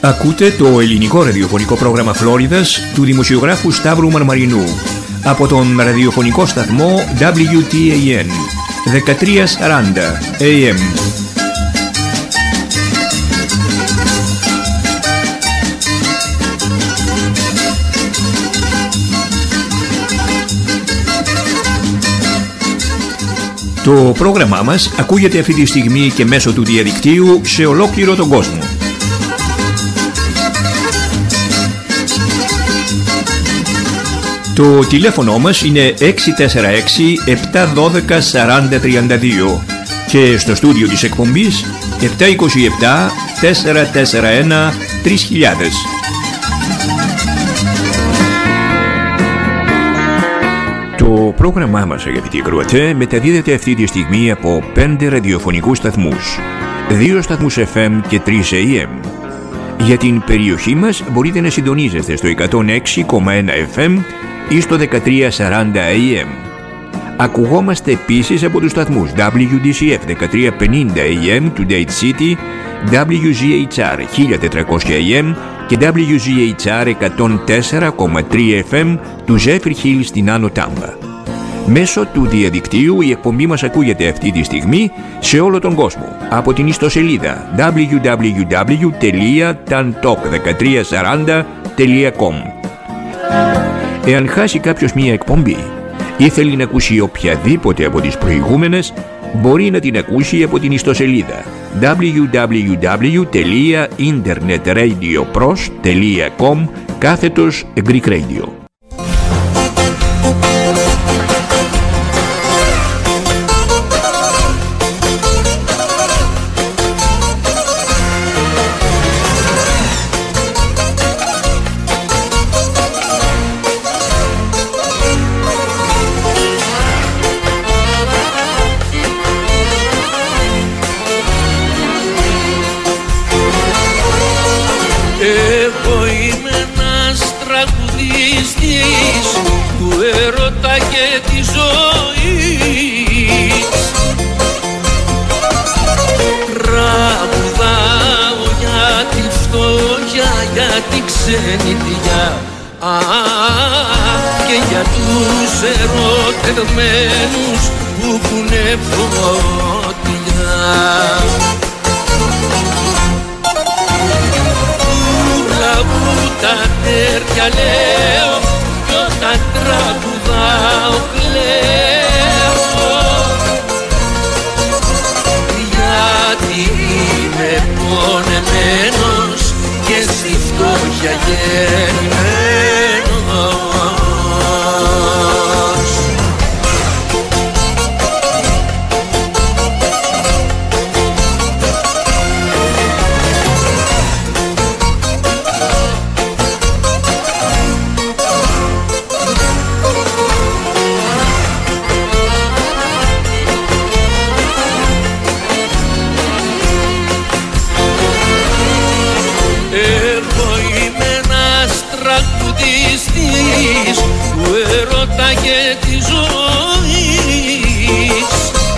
Ακούτε το ελληνικό ραδιοφωνικό πρόγραμμα Φλόριδας του δημοσιογράφου Σταύρου Μαρμαρινού από τον ραδιοφωνικό σταθμό WTAN 1340 AM. Το πρόγραμμά μας ακούγεται αυτή τη στιγμή και μέσω του διαδικτύου σε ολόκληρο τον κόσμο. Το τηλέφωνο μας είναι 646-712-4032 και στο στούντιο της εκπομπής 727-441-3000. Το πρόγραμμά μας, αγαπητοί ακροατές, μεταδίδεται αυτή τη στιγμή από 5 ραδιοφωνικούς σταθμούς, 2 σταθμούς FM και 3 AM. Για την περιοχή μας μπορείτε να συντονίζεστε στο 106,1 FM ή στο 1340 AM. Ακουγόμαστε επίσης από τους σταθμούς WDCF 1350 AM του Date City, WGHR 1400 AM και WGHR 104,3 FM του Zephyr Hill στην Άνω Τάμπα. Μέσω του διαδικτύου η εκπομπή μας ακούγεται αυτή τη στιγμή σε όλο τον κόσμο από την ιστοσελίδα www.tantalk1340.com. Εάν χάσει κάποιος μία εκπομπή ή θέλει να ακούσει οποιαδήποτε από τις προηγούμενες, μπορεί να την ακούσει από την ιστοσελίδα www.internetradioPros.com/Greek Radio. Και για τους ερωτευμένους που έχουνε φωτιά, του λαού τα τέρια λέω κι όταν τραγουδάω κλαίω, γιατί είμαι πονεμένος και στη φτώχεια γεννημένος. Του έρωτα και της ζωής,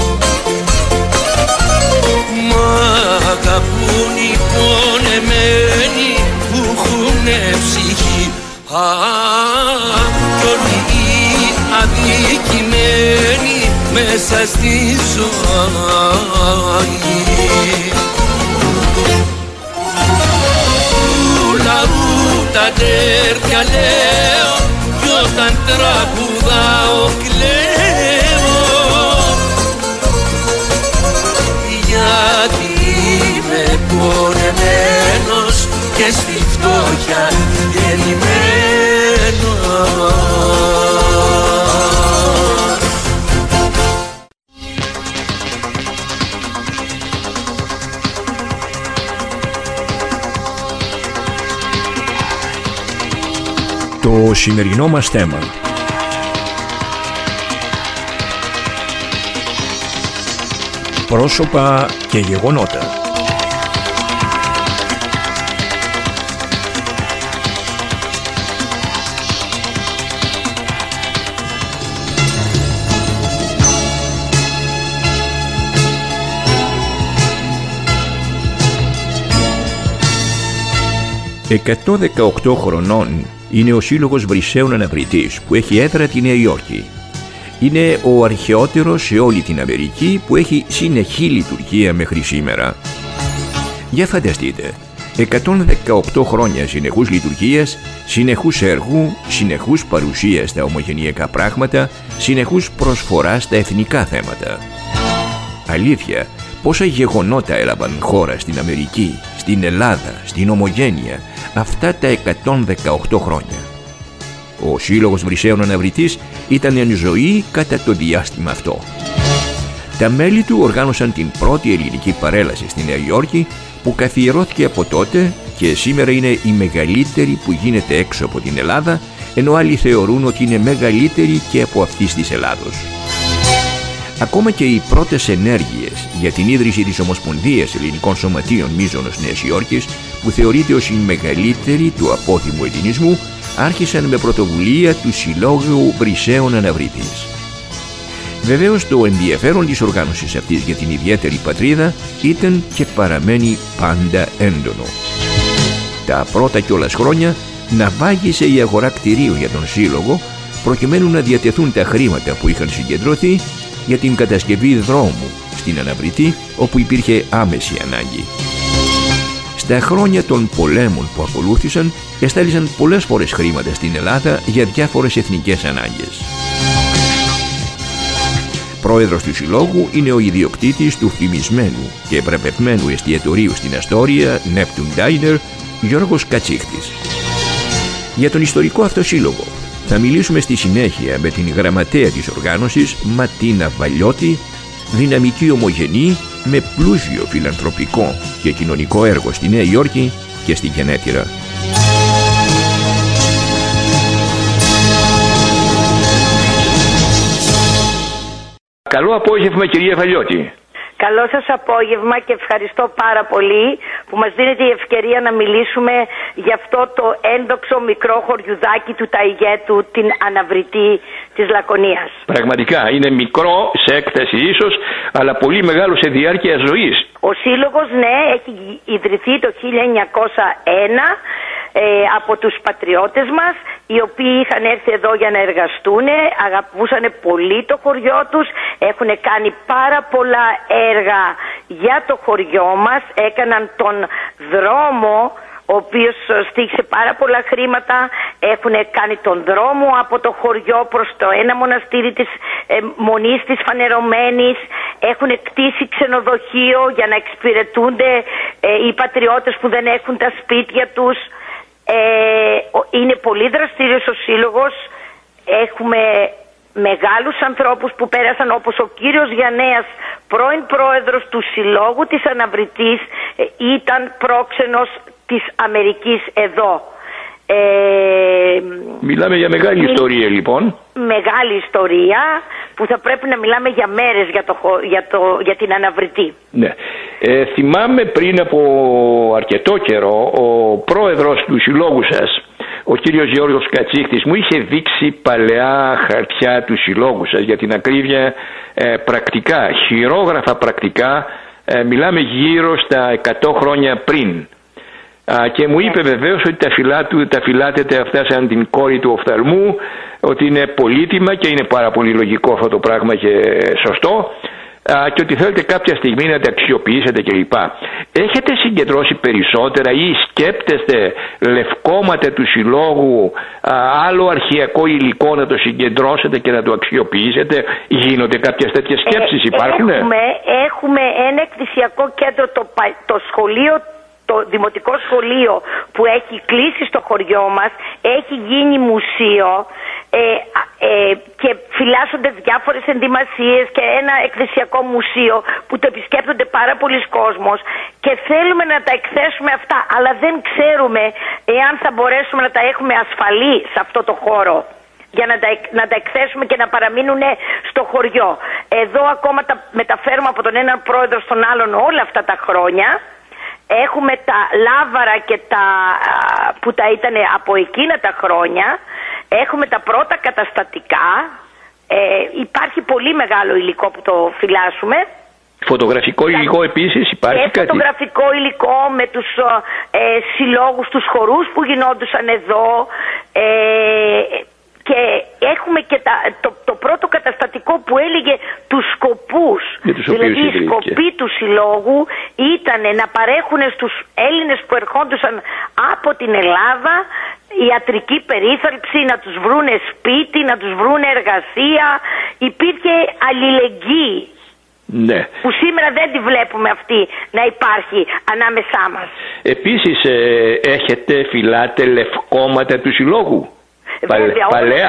μ' αγαπούν οι πονεμένοι που έχουνε ψυχή, κι όλοι οι αδικημένοι μέσα στη ζωή. Του λαού τα τέρια λέω κι όταν τραγουδάω κλαίω, γιατί είμαι πονεμένος και στη φτώχεια γεννημένος. Το σημερινό μας θέμα: πρόσωπα και γεγονότα. 118 χρονών είναι ο Σύλλογος Βρυσαίων Αναβρητής που έχει έδρα τη Νέα Υόρκη. Είναι ο αρχαιότερος σε όλη την Αμερική που έχει συνεχή λειτουργία μέχρι σήμερα. Για φανταστείτε, 118 χρόνια συνεχούς λειτουργίας, συνεχούς έργου, συνεχούς παρουσίας στα ομογενειακά πράγματα, συνεχούς προσφοράς στα εθνικά θέματα. Αλήθεια, πόσα γεγονότα έλαβαν χώρα στην Αμερική, στην Ελλάδα, στην Ομογένεια, αυτά τα 118 χρόνια. Ο Σύλλογος Βρυσαίων Αναβρητής ήταν εν ζωή κατά το διάστημα αυτό. Τα μέλη του οργάνωσαν την πρώτη ελληνική παρέλαση στη Νέα Υόρκη που καθιερώθηκε από τότε και σήμερα είναι η μεγαλύτερη που γίνεται έξω από την Ελλάδα, ενώ άλλοι θεωρούν ότι είναι μεγαλύτερη και από αυτής της Ελλάδος. Ακόμα και οι πρώτες ενέργειες για την ίδρυση της Ομοσπονδίας Ελληνικών Σωματείων Μίζωνος Νέας Υόρκης, που θεωρείται ως η μεγαλύτερη του απόθυμου ελληνισμού, άρχισαν με πρωτοβουλία του Συλλόγου Βρυσαίων Αναβρητής. Βεβαίως το ενδιαφέρον της οργάνωσης αυτής για την ιδιαίτερη πατρίδα ήταν και παραμένει πάντα έντονο. Τα πρώτα κιόλας χρόνια ναυάγησε η αγορά κτηρίου για τον Σύλλογο, προκειμένου να διατεθούν τα χρήματα που είχαν συγκεντρωθεί για την κατασκευή δρόμου στην Αναβρητή, όπου υπήρχε άμεση ανάγκη. Στα χρόνια των πολέμων που ακολούθησαν, εστάλησαν πολλές φορές χρήματα στην Ελλάδα για διάφορες εθνικές ανάγκες. Πρόεδρος του Συλλόγου είναι ο ιδιοκτήτης του φημισμένου και βραβευμένου εστιατορίου στην Αστόρια, Neptune Diner, Γιώργος Κατσίχτης. Για τον ιστορικό αυτό σύλλογο θα μιλήσουμε στη συνέχεια με την γραμματέα της οργάνωσης, Ματίνα Βαλιώτη, δυναμική ομογενή με πλούσιο φιλανθρωπικό και κοινωνικό έργο στη Νέα Υόρκη και στη Γενέτειρα. Καλό απόγευμα, κυρία Βαλιώτη. Καλό σας απόγευμα και ευχαριστώ πάρα πολύ που μας δίνετε η ευκαιρία να μιλήσουμε για αυτό το ένδοξο μικρό χωριουδάκι του Ταϊγέτου, την Αναβρητή της Λακωνίας. Πραγματικά είναι μικρό σε έκταση ίσως, αλλά πολύ μεγάλο σε διάρκεια ζωής. Ο Σύλλογος, ναι, έχει ιδρυθεί το 1901 από τους πατριώτες μας, οι οποίοι είχαν έρθει εδώ για να εργαστούν, αγαπούσαν πολύ το χωριό τους, έχουν κάνει πάρα πολλά έργα για το χωριό μας, έκαναν τον δρόμο, ο οποίος στήχησε πάρα πολλά χρήματα, έχουν κάνει τον δρόμο από το χωριό προς το ένα μοναστήρι της Μονής της Φανερωμένης, έχουν κτίσει ξενοδοχείο για να εξυπηρετούνται οι πατριώτες που δεν έχουν τα σπίτια τους. Είναι πολύ δραστήριος ο Σύλλογος, έχουμε μεγάλους ανθρώπους που πέρασαν, όπως ο κύριος Γιαννέας, πρώην πρόεδρος του Συλλόγου της Αναβρητής, ήταν πρόξενος της Αμερικής εδώ. Μιλάμε για μεγάλη ιστορία λοιπόν. Μεγάλη ιστορία που θα πρέπει να μιλάμε για μέρες για την Αναβρητή. Ναι. Θυμάμαι πριν από αρκετό καιρό ο πρόεδρος του συλλόγου σας, ο κύριος Γιώργος Κατσίχτης, μου είχε δείξει παλαιά χαρτιά του συλλόγου σας, για την ακρίβεια πρακτικά, χειρόγραφα πρακτικά, μιλάμε γύρω στα 100 χρόνια πριν. Και μου είπε βεβαίως ότι τα φυλάτεται αυτά σαν την κόρη του οφθαλμού, ότι είναι πολύτιμα και είναι πάρα πολύ λογικό αυτό το πράγμα και σωστό, και ότι θέλετε κάποια στιγμή να τα αξιοποιήσετε κλπ. Έχετε συγκεντρώσει περισσότερα ή σκέπτεστε λευκόματα του συλλόγου, άλλο αρχαιακό υλικό να το συγκεντρώσετε και να το αξιοποιήσετε? Γίνονται κάποιες τέτοιες σκέψεις, υπάρχουν? Έχουμε ένα εκκλησιακό κέντρο, το σχολείο, το δημοτικό σχολείο που έχει κλείσει στο χωριό μας, έχει γίνει μουσείο και φυλάσσονται διάφορες ενδυμασίες και ένα εκκλησιακό μουσείο που το επισκέπτονται πάρα πολλοί κόσμος και θέλουμε να τα εκθέσουμε αυτά, αλλά δεν ξέρουμε εάν θα μπορέσουμε να τα έχουμε ασφαλή σε αυτό το χώρο για να τα εκθέσουμε και να παραμείνουν στο χωριό. Εδώ ακόμα τα μεταφέρουμε από τον έναν πρόεδρο στον άλλον όλα αυτά τα χρόνια. Έχουμε τα λάβαρα και που τα ήταν από εκείνα τα χρόνια. Έχουμε τα πρώτα καταστατικά. Υπάρχει πολύ μεγάλο υλικό που το φυλάσσουμε. Φωτογραφικό υλικό επίσης υπάρχει κάτι? Φωτογραφικό υλικό με τους συλλόγους, τους χορούς που γινόντουσαν εδώ. Και έχουμε και το πρώτο καταστατικό που έλεγε τους σκοπούς. Δηλαδή οι σκοποί του συλλόγου ήταν να παρέχουν στους Έλληνες που ερχόντουσαν από την Ελλάδα ιατρική περίθαλψη, να τους βρούνε σπίτι, να τους βρούνε εργασία. Υπήρχε αλληλεγγύη. Ναι. Που σήμερα δεν τη βλέπουμε αυτή να υπάρχει ανάμεσά μας. Επίσης φυλάτε λευκόματα του συλλόγου? Βέβαια,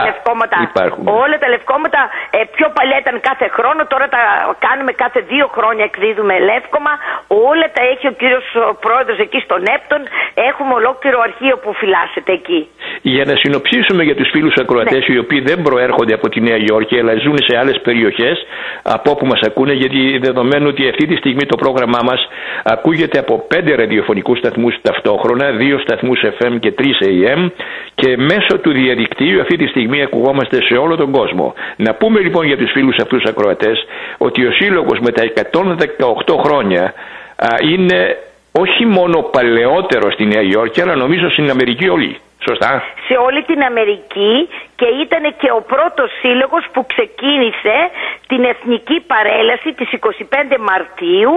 όλα τα λευκόματα πιο παλιά ήταν κάθε χρόνο, τώρα τα κάνουμε κάθε 2 χρόνια, εκδίδουμε λεύκομα. Όλα τα έχει ο κύριος πρόεδρος εκεί στον Νέπτον. Έχουμε ολόκληρο αρχείο που φυλάσσεται εκεί. Για να συνοψίσουμε για τους φίλους ακροατές, οι οποίοι δεν προέρχονται από τη Νέα Υόρκη αλλά ζουν σε άλλες περιοχές από όπου μας ακούνε, γιατί δεδομένου ότι αυτή τη στιγμή το πρόγραμμά μας ακούγεται από 5 ραδιοφωνικούς σταθμούς ταυτόχρονα, 2 σταθμούς FM και 3 AM, και μέσω του διαδικτύου αυτή τη στιγμή ακουγόμαστε σε όλο τον κόσμο. Να πούμε λοιπόν για τους φίλους αυτούς ακροατές ότι ο Σύλλογος με τα 118 χρόνια είναι όχι μόνο παλαιότερο στη Νέα Υόρκη, αλλά νομίζω στην Αμερική όλη. Σωστά. Σε όλη την Αμερική, και ήταν και ο πρώτος σύλλογος που ξεκίνησε την εθνική παρέλαση της 25 Μαρτίου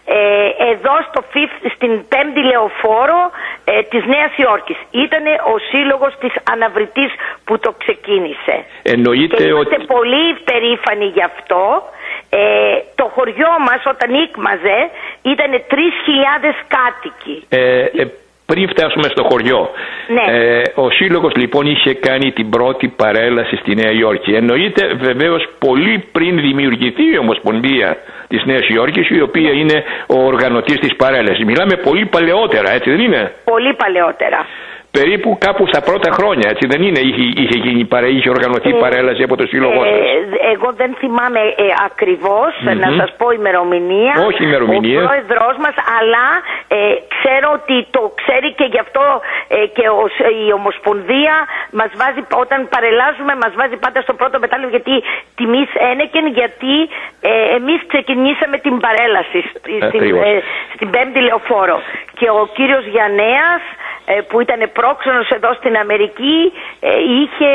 εδώ στην 5η Λεωφόρο της Νέας Υόρκης. Ήταν ο σύλλογος της Αναβρυτής που το ξεκίνησε. Εννοείται και είμαστε πολύ περήφανοι γι' αυτό. Το χωριό μας όταν ήκμαζε ήταν 3.000 κάτοικοι. Πριν φτάσουμε στο χωριό, ναι. Ο Σύλλογος λοιπόν είχε κάνει την πρώτη παρέλαση στη Νέα Υόρκη. Εννοείται βεβαίως πολύ πριν δημιουργηθεί η Ομοσπονδία της Νέας Υόρκης, η οποία είναι ο οργανωτής της παρέλασης. Μιλάμε πολύ παλαιότερα, έτσι δεν είναι? Πολύ παλαιότερα. Περίπου κάπου στα πρώτα χρόνια, έτσι δεν είναι? Είχε οργανωθεί παρέλαση από το Σύλλογο σας? Εγώ δεν θυμάμαι ακριβώς, να σας πω ημερομηνία. Όχι ημερομηνία. Ο πρόεδρος μας, αλλά ξέρω ότι το ξέρει και γι' αυτό και η Ομοσπονδία μας βάζει, όταν παρελάζουμε, μας βάζει πάντα στο πρώτο μετάλλιο, γιατί τιμής ένεκεν, γιατί εμείς ξεκινήσαμε την παρέλαση στην 5η Λεωφόρο. Και ο κύριος Γιαννέας, που ήταν πρόξενος εδώ στην Αμερική, είχε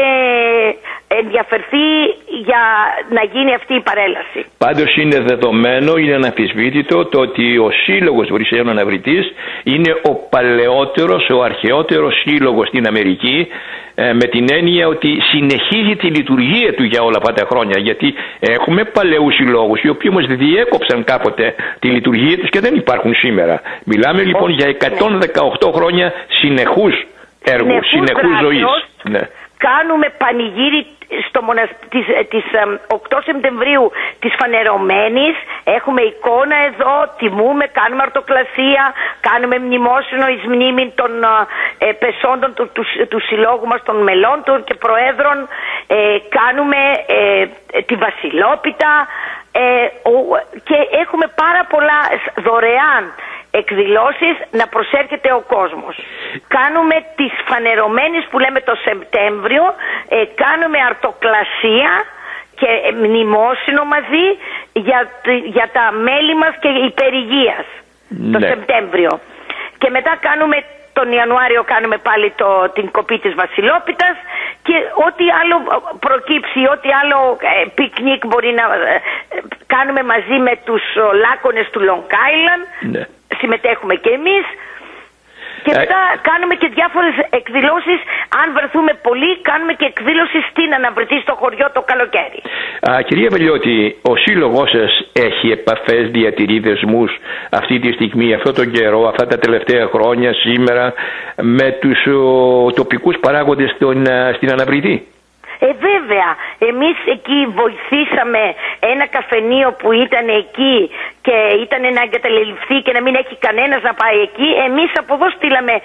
ενδιαφερθεί για να γίνει αυτή η παρέλαση. Πάντως είναι δεδομένο, είναι αναμφισβήτητο το ότι ο Σύλλογος Βρυσσέων Αναβρυτής είναι ο παλαιότερος, ο αρχαιότερος σύλλογος στην Αμερική, με την έννοια ότι συνεχίζει τη λειτουργία του για όλα αυτά τα χρόνια, γιατί έχουμε παλαιούς συλλόγους οι οποίοι όμως διέκοψαν κάποτε τη λειτουργία τους και δεν υπάρχουν σήμερα. Μιλάμε λοιπόν για 118 χρόνια συνεχούς έργου, συνεχούς ζωής. Ναι. Κάνουμε πανηγύρι της 8 Σεπτεμβρίου της φανερωμένης. Έχουμε εικόνα εδώ, τιμούμε, κάνουμε αρτοκλασία, κάνουμε μνημόσυνο εις μνήμη των πεσόντων του συλλόγου μας, των μελών του και προέδρων. Κάνουμε τη Βασιλόπιτα και έχουμε πάρα πολλά δωρεάν εκδηλώσεις να προσέρχεται ο κόσμος. Κάνουμε τις φανερωμένες που λέμε το Σεπτέμβριο, κάνουμε αρτοκλασία και μνημόσυνο μαζί για τα μέλη μας και υπερηγείας το Σεπτέμβριο. Και μετά κάνουμε τον Ιανουάριο κάνουμε πάλι την κοπή της Βασιλόπιτας και ό,τι άλλο προκύψει, ό,τι άλλο πικνίκ μπορεί να κάνουμε μαζί με τους λάκωνες του Long Island. Ναι. Συμμετέχουμε και εμείς. Και μετά κάνουμε και διάφορες εκδηλώσεις. Αν βρεθούμε πολύ, κάνουμε και εκδήλωση στην Αναβρυτή, στο χωριό, το καλοκαίρι. Κυρία Βελιώτη, ο σύλλογός σας έχει επαφές, διατηρεί δεσμούς αυτή τη στιγμή, αυτόν τον καιρό, αυτά τα τελευταία χρόνια, σήμερα, με τους τοπικούς παράγοντες στην Αναβρυτή? Βέβαια, εμείς εκεί βοηθήσαμε ένα καφενείο που ήταν εκεί και ήταν να εγκαταλελειφθεί και να μην έχει κανένας να πάει εκεί. Εμείς από εδώ στείλαμε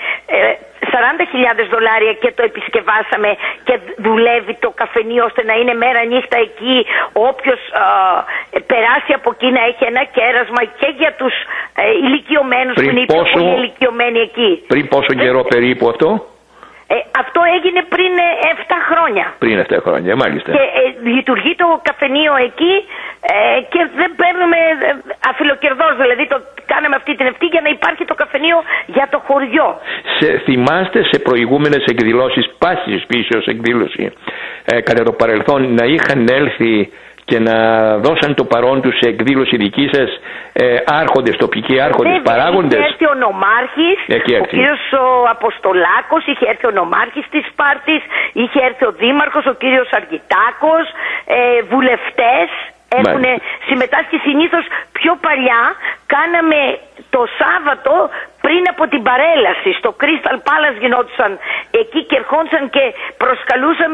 $40,000 και το επισκευάσαμε και δουλεύει το καφενείο ώστε να είναι μέρα νύχτα εκεί. Όποιος περάσει από εκεί να έχει ένα κέρασμα και για τους ηλικιωμένους που είναι οι πιο πολύ ηλικιωμένοι εκεί. Πριν πόσο καιρό περίπου αυτό? Αυτό έγινε πριν 7 χρόνια. Πριν 7 χρόνια, μάλιστα. Και λειτουργεί το καφενείο εκεί και δεν παίρνουμε αφιλοκερδός, δηλαδή κάναμε αυτή την ευθύνη για να υπάρχει το καφενείο για το χωριό. Θυμάστε σε προηγούμενες εκδηλώσεις, πάσης φύσεως εκδήλωση, κατά το παρελθόν να είχαν έλθει και να δώσαν το παρόν τους σε εκδήλωση δική σας άρχοντες, τοπικοί άρχοντες, παράγοντες? Είχε έρθει ο νομάρχης, ο κύριος Αποστολάκος, είχε έρθει ο νομάρχης της Σπάρτης, είχε έρθει ο δήμαρχος, ο κύριος Αργιτάκος, βουλευτές έχουν συμμετάσχει. Συνήθως πιο παλιά κάναμε το Σάββατο πριν από την παρέλαση στο Crystal Palace, γινόντουσαν εκεί και ερχόντουσαν και προσκαλούσαμε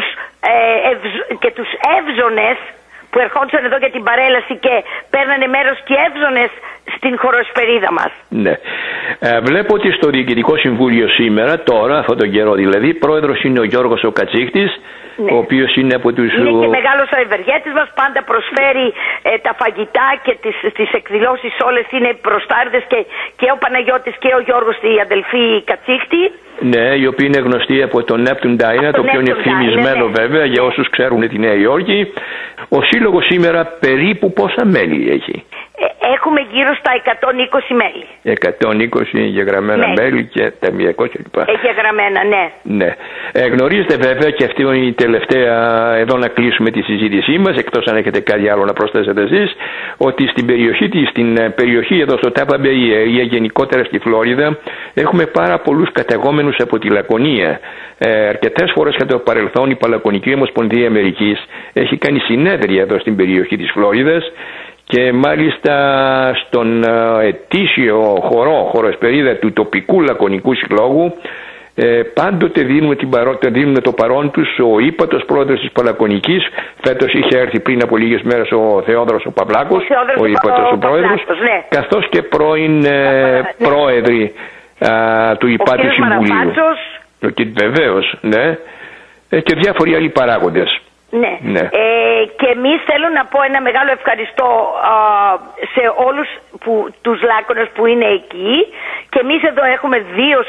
και τους εύζωνες που ερχόντουσαν εδώ για την παρέλαση και παίρνανε μέρος και εύζωνες στην χωροεσπερίδα μας. Ναι. Βλέπω ότι στο Διοικητικό Συμβούλιο σήμερα, τώρα, αυτόν τον καιρό δηλαδή, πρόεδρος είναι ο Γιώργος ο Κατσίχτης, ο οποίος είναι από τους... Είναι και μεγάλος ευεργέτης μας, πάντα προσφέρει τα φαγητά και τις εκδηλώσεις όλες είναι προστάρδες και ο Παναγιώτης και ο Γιώργος, οι αδελφοί Κατσίχτη. Ναι, οι οποίοι είναι γνωστοί από το Neptune Diner, το οποίο είναι φημισμένο βέβαια για όσους ξέρουν τη Νέα Υόρκη. Ο σύλλογος σήμερα περίπου πόσα μέλη έχει? Έχουμε γύρω στα 120 μέλη. 120 εγγεγραμμένα μέλη και τα 200 κλπ. Εγγεγραμμένα, ναι. Γνωρίζετε βέβαια, και αυτή είναι η τελευταία, εδώ να κλείσουμε τη συζήτησή μας, εκτός αν έχετε κάτι άλλο να προσθέσετε εσείς, ότι στην περιοχή εδώ στο Tampa Bay Area, γενικότερα στη Φλόριδα, έχουμε πάρα πολλούς καταγόμενους από τη Λακωνία. Αρκετές φορές κατά το παρελθόν η Παλακωνική Ομοσπονδία Αμερικής έχει κάνει συνέδρια εδώ στην περιοχή της Φλόριδας. Και μάλιστα στον ετήσιο χωροεσπερίδα του τοπικού Λακωνικού Συλλόγου πάντοτε δίνουν το παρόν τους ο ύπατος πρόεδρος της Παλακωνικής. Φέτος είχε έρθει πριν από λίγες μέρες ο Θεόδωρος ο Παυλάκος, ο ύπατος ο πρόεδρος, ναι. Καθώς και πρώην πρόεδροι του υπάτου Συμβουλίου. Βεβαίως, ναι. Και διάφοροι άλλοι παράγοντες. Ναι. Και εμείς θέλω να πω ένα μεγάλο ευχαριστώ σε όλους τους Λάκωνες που είναι εκεί, και εμείς εδώ έχουμε 2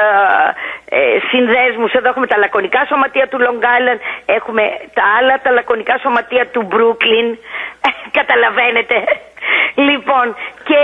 συνδέσμους. Εδώ έχουμε τα Λακωνικά Σωματεία του Long Island, έχουμε τα Λακωνικά Σωματεία του Brooklyn. Καταλαβαίνετε. Λοιπόν, και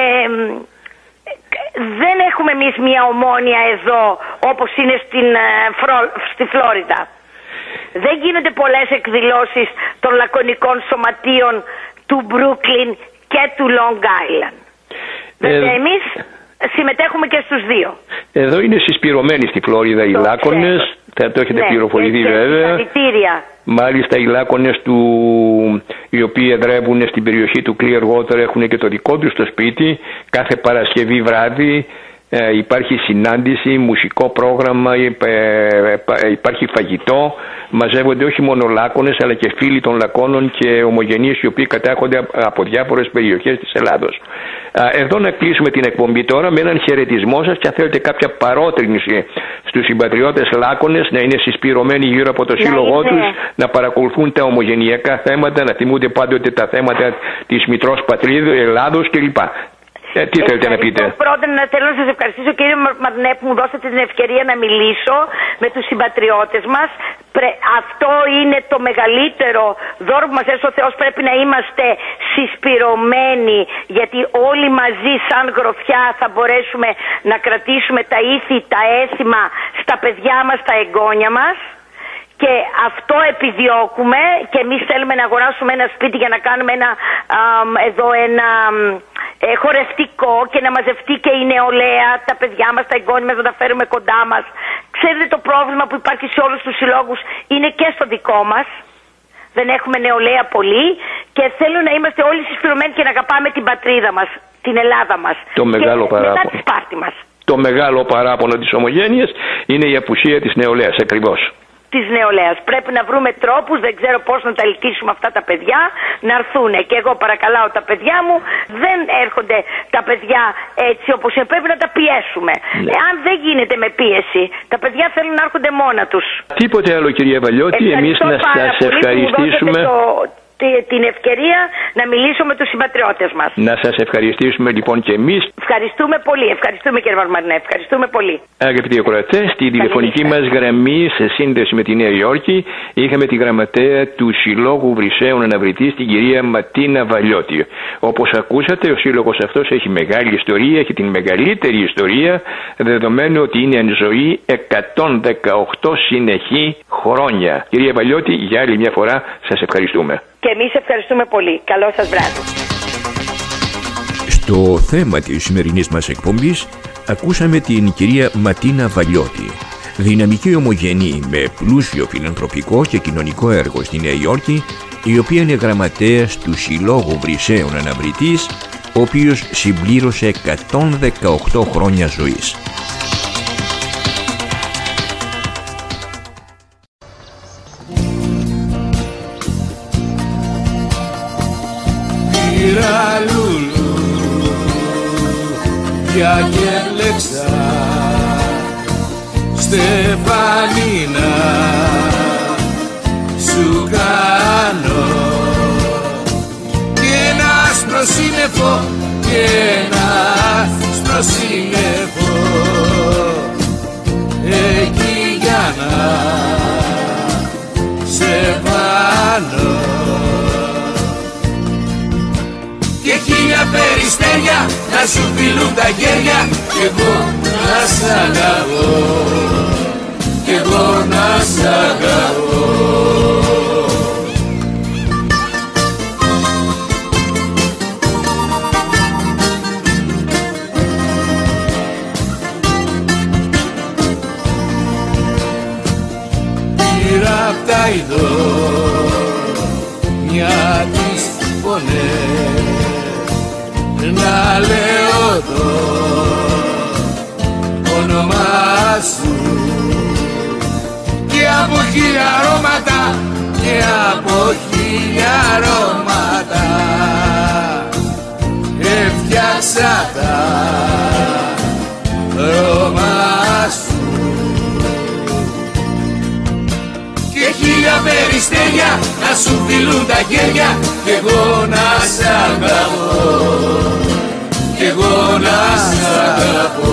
δεν έχουμε εμείς μια ομόνοια εδώ όπως είναι στη Φλόριδα. Δεν γίνονται πολλές εκδηλώσεις των Λακωνικών Σωματείων του Brooklyn και του Long Island. Εμείς συμμετέχουμε και στους 2. Εδώ είναι συσπηρωμένοι στη Φλόριδα οι Λάκωνες, θα το έχετε πληροφορηθεί βέβαια. Μάλιστα οι Λάκωνες οι οποίοι εδρεύουν στην περιοχή του Clearwater έχουν και το δικό τους το σπίτι. Κάθε Παρασκευή βράδυ υπάρχει συνάντηση, μουσικό πρόγραμμα, υπάρχει φαγητό, μαζεύονται όχι μόνο Λάκωνες αλλά και φίλοι των Λακώνων και ομογενείς οι οποίοι κατάγονται από διάφορες περιοχές της Ελλάδος. Εδώ να κλείσουμε την εκπομπή τώρα με έναν χαιρετισμό σας, και αν θέλετε κάποια παρότρινση στους συμπατριώτες Λάκωνες να είναι συσπηρωμένοι γύρω από το σύλλογό τους, να παρακολουθούν τα ομογενειακά θέματα, να θυμούνται πάντοτε τα θέματα της μητρός πατρίδου, Ελλάδος κλπ. Τι θέλετε να πείτε? Πρώτα θέλω να σας ευχαριστήσω, κύριε Μαρνέ, που μου δώσατε την ευκαιρία να μιλήσω με τους συμπατριώτες μας. Αυτό είναι το μεγαλύτερο δώρο που μας έδωσε ο Θεός. Πρέπει να είμαστε συσπηρωμένοι, γιατί όλοι μαζί σαν γροθιά θα μπορέσουμε να κρατήσουμε τα ήθη, τα έθιμα στα παιδιά μας, στα εγγόνια μας. Και αυτό επιδιώκουμε, και εμείς θέλουμε να αγοράσουμε ένα σπίτι για να κάνουμε ένα χορευτικό και να μαζευτεί και η νεολαία, τα παιδιά μας, τα εγγόνια μας, να τα φέρουμε κοντά μας. Ξέρετε, το πρόβλημα που υπάρχει σε όλους τους συλλόγους είναι και στο δικό μας. Δεν έχουμε νεολαία πολύ και θέλω να είμαστε όλοι συσπηρωμένοι και να αγαπάμε την πατρίδα μας, την Ελλάδα μας. Το μεγάλο παράπονο. Μετά τη Σπάρτη μας. Το μεγάλο παράπονο της ομογένειας είναι η απουσία της νεολαίας, ακριβώς. Της νεολαίας. Πρέπει να βρούμε τρόπους, δεν ξέρω πώς να τα ελκύσουμε αυτά τα παιδιά να έρθουν. Και εγώ παρακαλάω τα παιδιά μου, δεν έρχονται τα παιδιά έτσι όπως είναι. Πρέπει να τα πιέσουμε. Αν δεν γίνεται με πίεση, τα παιδιά θέλουν να έρχονται μόνα τους. Τίποτε άλλο, κυρία Βαλιώτη. Εμείς να σας ευχαριστήσουμε. την ευκαιρία να μιλήσω με τους συμπατριώτες μας. Να σας ευχαριστήσουμε λοιπόν και εμείς. Ευχαριστούμε πολύ, ευχαριστούμε κύριε Μαρμαρινέ, ευχαριστούμε πολύ. Αγαπητοί ακροατές, στη τηλεφωνική μας γραμμή σε σύνδεση με τη Νέα Υόρκη είχαμε τη γραμματέα του Συλλόγου Βρυσαίων Αναβρητής, την κυρία Ματίνα Βαλιώτη. Όπως ακούσατε, ο σύλλογος αυτός έχει μεγάλη ιστορία, έχει την μεγαλύτερη ιστορία, δεδομένου ότι είναι εν ζωή 118 συνεχή χρόνια. Κυρία Βαλιώτη, για άλλη μια φορά σας ευχαριστούμε. Και εμείς ευχαριστούμε πολύ. Καλό σας βράδυ. Στο θέμα της σημερινής μας εκπομπής ακούσαμε την κυρία Ματίνα Βαλιώτη, δυναμική ομογενή με πλούσιο φιλανθρωπικό και κοινωνικό έργο στη Νέα Υόρκη, η οποία είναι γραμματέας του Συλλόγου Βρυσαίων Αναβρητής, ο οποίος συμπλήρωσε 118 χρόνια ζωής. Πήρα λουλού για γέλεξα Στεφανίνα σου κάνω και ένα άσπρο σύννεφο και ένα άσπρο σύννεφο εκεί για να σε βάλω και χίλια περιστέρια να σου φιλούν τα χέρια κι εγώ να σ' αγαπώ, κι εγώ να σ' αγαπώ. Πήρα απ' τα ειδόνια τις φωνές να λέω το όνομά σου και από χίλια αρώματα και από χίλια αρώματα έφτιαξα τα αρώμα σου και χίλια περιστέρια να σου φιλούν τα χέρια κι εγώ να σ' αγαπώ, κι εγώ να σ' αγαπώ.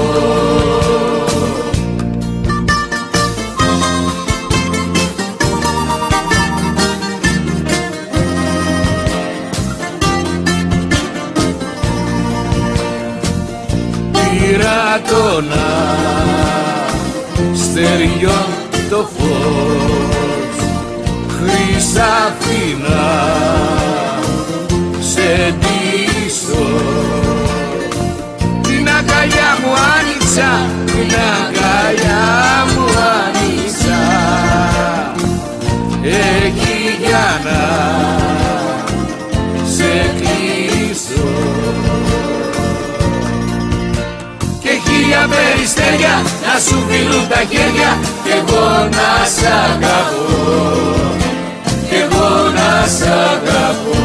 Πήρα τον αστεριών το φως χρυσάφινα σε ντύσω την αγκαλιά μου άνοιξα, την αγκαλιά μου άνοιξα εκεί για να σε κλείσω και χίλια περιστέρια να σου φιλούν τα χέρια κι εγώ να σ' αγαπώ, κι εγώ να σ' αγαπώ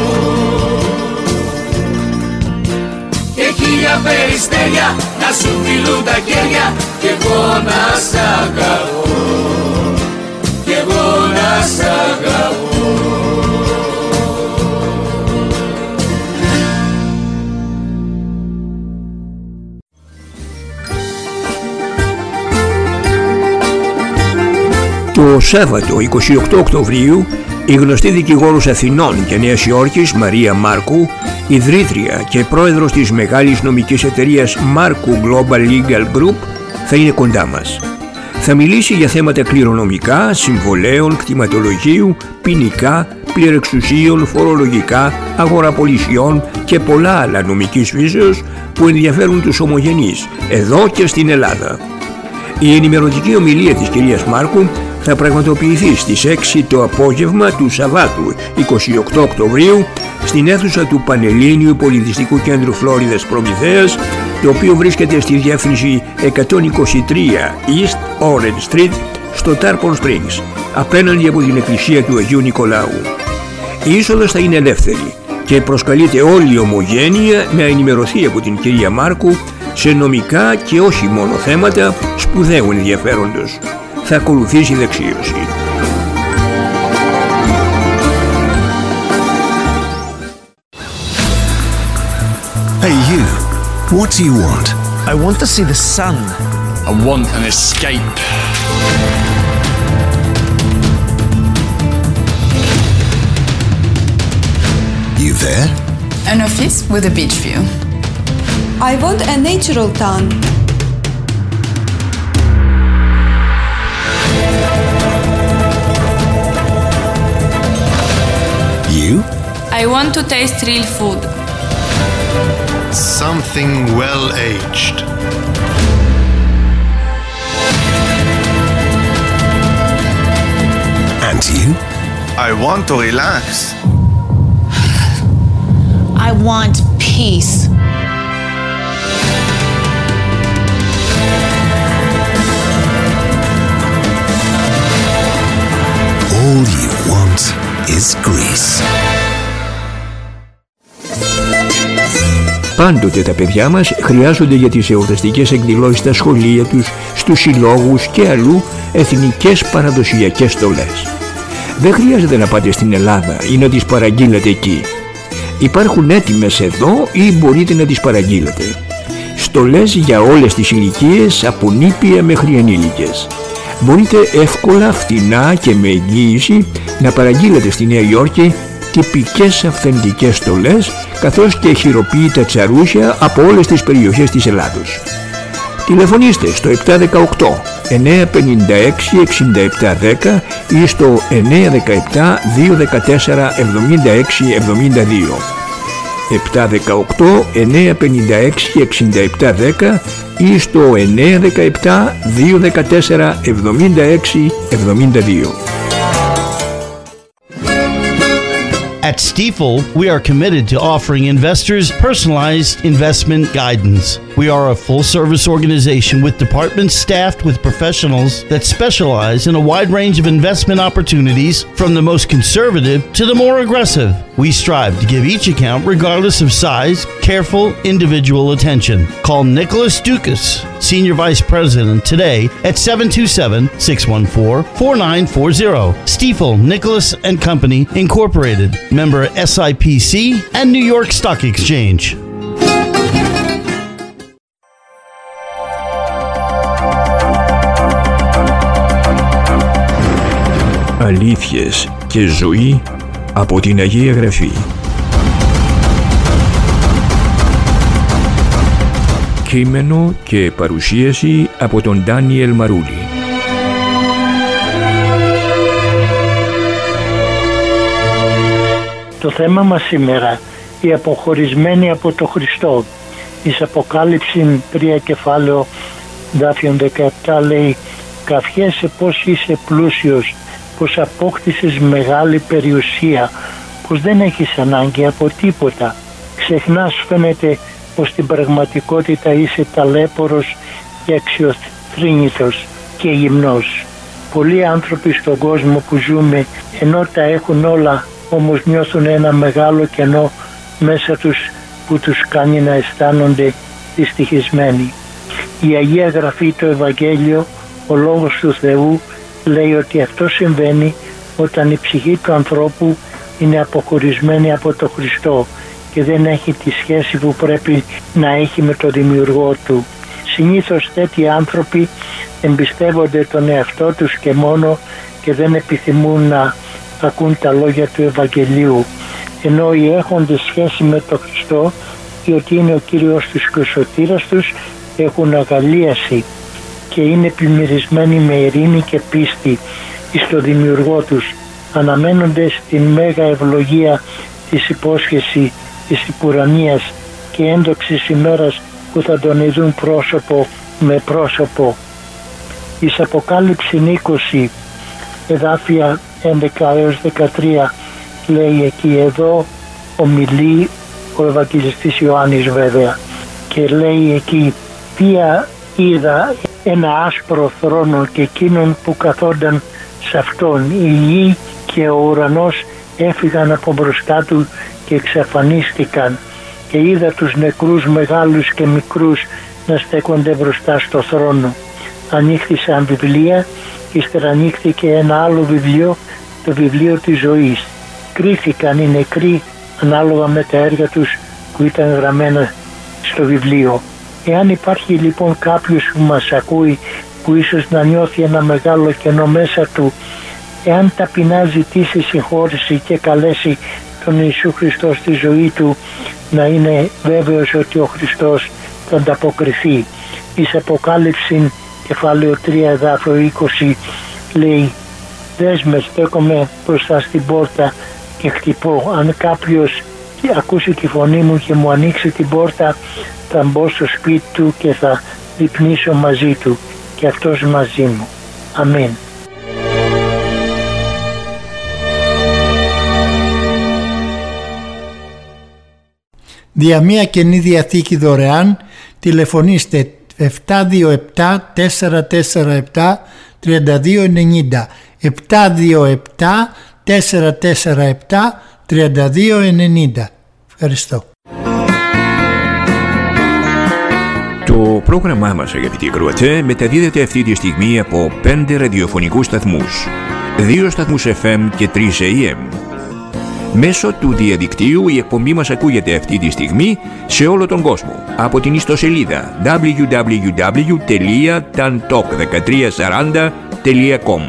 και χίλια περιστέρια να σου φιλούν τα χέρια κι εγώ να σ' αγαπώ, κι εγώ να σ' αγαπώ. Το Σάββατο 28 Οκτωβρίου η γνωστή δικηγόρος Αθηνών και Νέας Υόρκης Μαρία Μάρκου, ιδρύτρια και πρόεδρος της μεγάλης νομικής εταιρείας Μάρκου Global Legal Group, θα είναι κοντά μας. Θα μιλήσει για θέματα κληρονομικά, συμβολέων, κτηματολογίου, ποινικά, πληρεξουσίων, φορολογικά, αγοραπολισιών και πολλά άλλα νομικής φύσεως που ενδιαφέρουν τους ομογενείς εδώ και στην Ελλάδα. Η ενημερωτική ομιλία της κυρίας Μάρκου θα πραγματοποιηθεί στις 6 το απόγευμα του Σαββάτου 28 Οκτωβρίου στην αίθουσα του Πανελλήνιου Πολιτιστικού Κέντρου Φλόριδας Προμηθέας, το οποίο βρίσκεται στη διεύθυνση 123 East Orange Street στο Tarpon Springs, απέναντι από την εκκλησία του Αγίου Νικολάου. Η είσοδος θα είναι ελεύθερη και προσκαλείται όλη η ομογένεια να ενημερωθεί από την κυρία Μάρκου σε νομικά και όχι μόνο θέματα σπουδαίου ενδιαφέροντος. Θα ακολουθήσει δεξίωση. Hey you, what do you want? I want to see the sun. I want an escape. You there? An office with a beach view. I want a natural town. You? I want to taste real food. Something well-aged. And you? I want to relax. I want peace. All you want is Greece. Πάντοτε τα παιδιά μας χρειάζονται για τις εορταστικές εκδηλώσεις στα σχολεία τους, στους συλλόγους και αλλού εθνικές παραδοσιακές στολές. Δεν χρειάζεται να πάτε στην Ελλάδα ή να τις παραγγείλετε εκεί. Υπάρχουν έτοιμες εδώ ή μπορείτε να τις παραγγείλετε. Στολές για όλες τις ηλικίες, από νήπια μέχρι ενήλικες. Μπορείτε εύκολα, φθηνά και με εγγύηση να παραγγείλετε στη Νέα Υόρκη τυπικές αυθεντικές στολές, καθώς και χειροποίητα τσαρούσια από όλες τις περιοχές της Ελλάδος. Τηλεφωνήστε στο 718 956 6710 ή στο 917 214 76 72. 718 956 6710 ή στο 917 214 76 72. At Stifel, we are committed to offering investors personalized investment guidance. We are a full-service organization with departments staffed with professionals that specialize in a wide range of investment opportunities, from the most conservative to the more aggressive. We strive to give each account, regardless of size, careful individual attention. Call Nicholas Dukas, Senior Vice President, today at 727-614-4940. Stifel, Nicholas and Company, Incorporated, member SIPC and New York Stock Exchange. Αλήθειες και ζωή από την Αγία Γραφή. Κείμενο και παρουσίαση από τον Ντάνιελ Μαρούλη. Το θέμα μας σήμερα, οι αποχωρισμένοι από το Χριστό. Εις Αποκάλυψη 3 κεφάλαιο δάφιον 17 λέει: «Καυχέσαι πως είσαι πλούσιος, πως απόκτησες μεγάλη περιουσία, πως δεν έχεις ανάγκη από τίποτα. Ξεχνάς φαίνεται πως στην πραγματικότητα είσαι ταλέπορος και αξιοθρήνητος και γυμνός». Πολλοί άνθρωποι στον κόσμο που ζούμε, ενώ τα έχουν όλα, όμως νιώθουν ένα μεγάλο κενό μέσα τους που τους κάνει να αισθάνονται δυστυχισμένοι. Η Αγία Γραφή, το Ευαγγέλιο, ο Λόγος του Θεού, λέει ότι αυτό συμβαίνει όταν η ψυχή του ανθρώπου είναι αποχωρισμένη από τον Χριστό και δεν έχει τη σχέση που πρέπει να έχει με τον Δημιουργό του. Συνήθως τέτοιοι άνθρωποι εμπιστεύονται τον εαυτό τους και μόνο και δεν επιθυμούν να ακούν τα λόγια του Ευαγγελίου, ενώ οι έχοντες σχέση με τον Χριστό, διότι είναι ο Κύριος τους και ο σωτήρας τους, έχουν αγαλίαση και είναι πλημμυρισμένοι με ειρήνη και πίστη στο Δημιουργό τους, αναμένονται στην μέγα ευλογία της υπόσχεσης της υπουρανίας και έντοξης ημέρας που θα τον ειδούν πρόσωπο με πρόσωπο. Εις Αποκάλυψη 20 εδάφια 11 έως 13 λέει εκεί, εδώ ομιλεί ο Ευαγγελιστής Ιωάννης βέβαια, και λέει εκεί: «Ποια είδα ένα άσπρο θρόνο και εκείνον που καθόνταν σε αυτόν. Η γη και ο ουρανός έφυγαν από μπροστά του και εξαφανίστηκαν, και είδα τους νεκρούς μεγάλους και μικρούς να στέκονται μπροστά στο θρόνο. Ανοίχθησαν βιβλία, ύστερα ανοίχθηκε ένα άλλο βιβλίο, το βιβλίο της ζωής. Κρίθηκαν οι νεκροί ανάλογα με τα έργα τους που ήταν γραμμένα στο βιβλίο. Εάν υπάρχει λοιπόν κάποιος που μας ακούει, που ίσως να νιώθει ένα μεγάλο κενό μέσα του, εάν ταπεινά ζητήσει συγχώρεση και καλέσει τον Ιησού Χριστό στη ζωή του, να είναι βέβαιος ότι ο Χριστός θα ανταποκριθεί. Εις Αποκάλυψη κεφάλαιο 3 εδάφιο 20 λέει: «Δες με, στέκομαι μπροστά στην πόρτα και χτυπώ. Αν κάποιος ακούσει τη φωνή μου και μου ανοίξει την πόρτα, θα μπω στο σπίτι του και θα διπνήσω μαζί του και αυτός μαζί μου. Αμήν». Δια μία Καινή Διαθήκη δωρεάν τηλεφωνήστε 727-447-3290, 727-447-3290. Ευχαριστώ. Το πρόγραμμά μας, αγαπητοί ακροατές, μεταδίδεται αυτή τη στιγμή από 5 ραδιοφωνικούς σταθμούς, 2 σταθμούς FM και 3 AM. Μέσω του διαδικτύου η εκπομπή μας ακούγεται αυτή τη στιγμή σε όλο τον κόσμο από την ιστοσελίδα www.tantalk1340.com.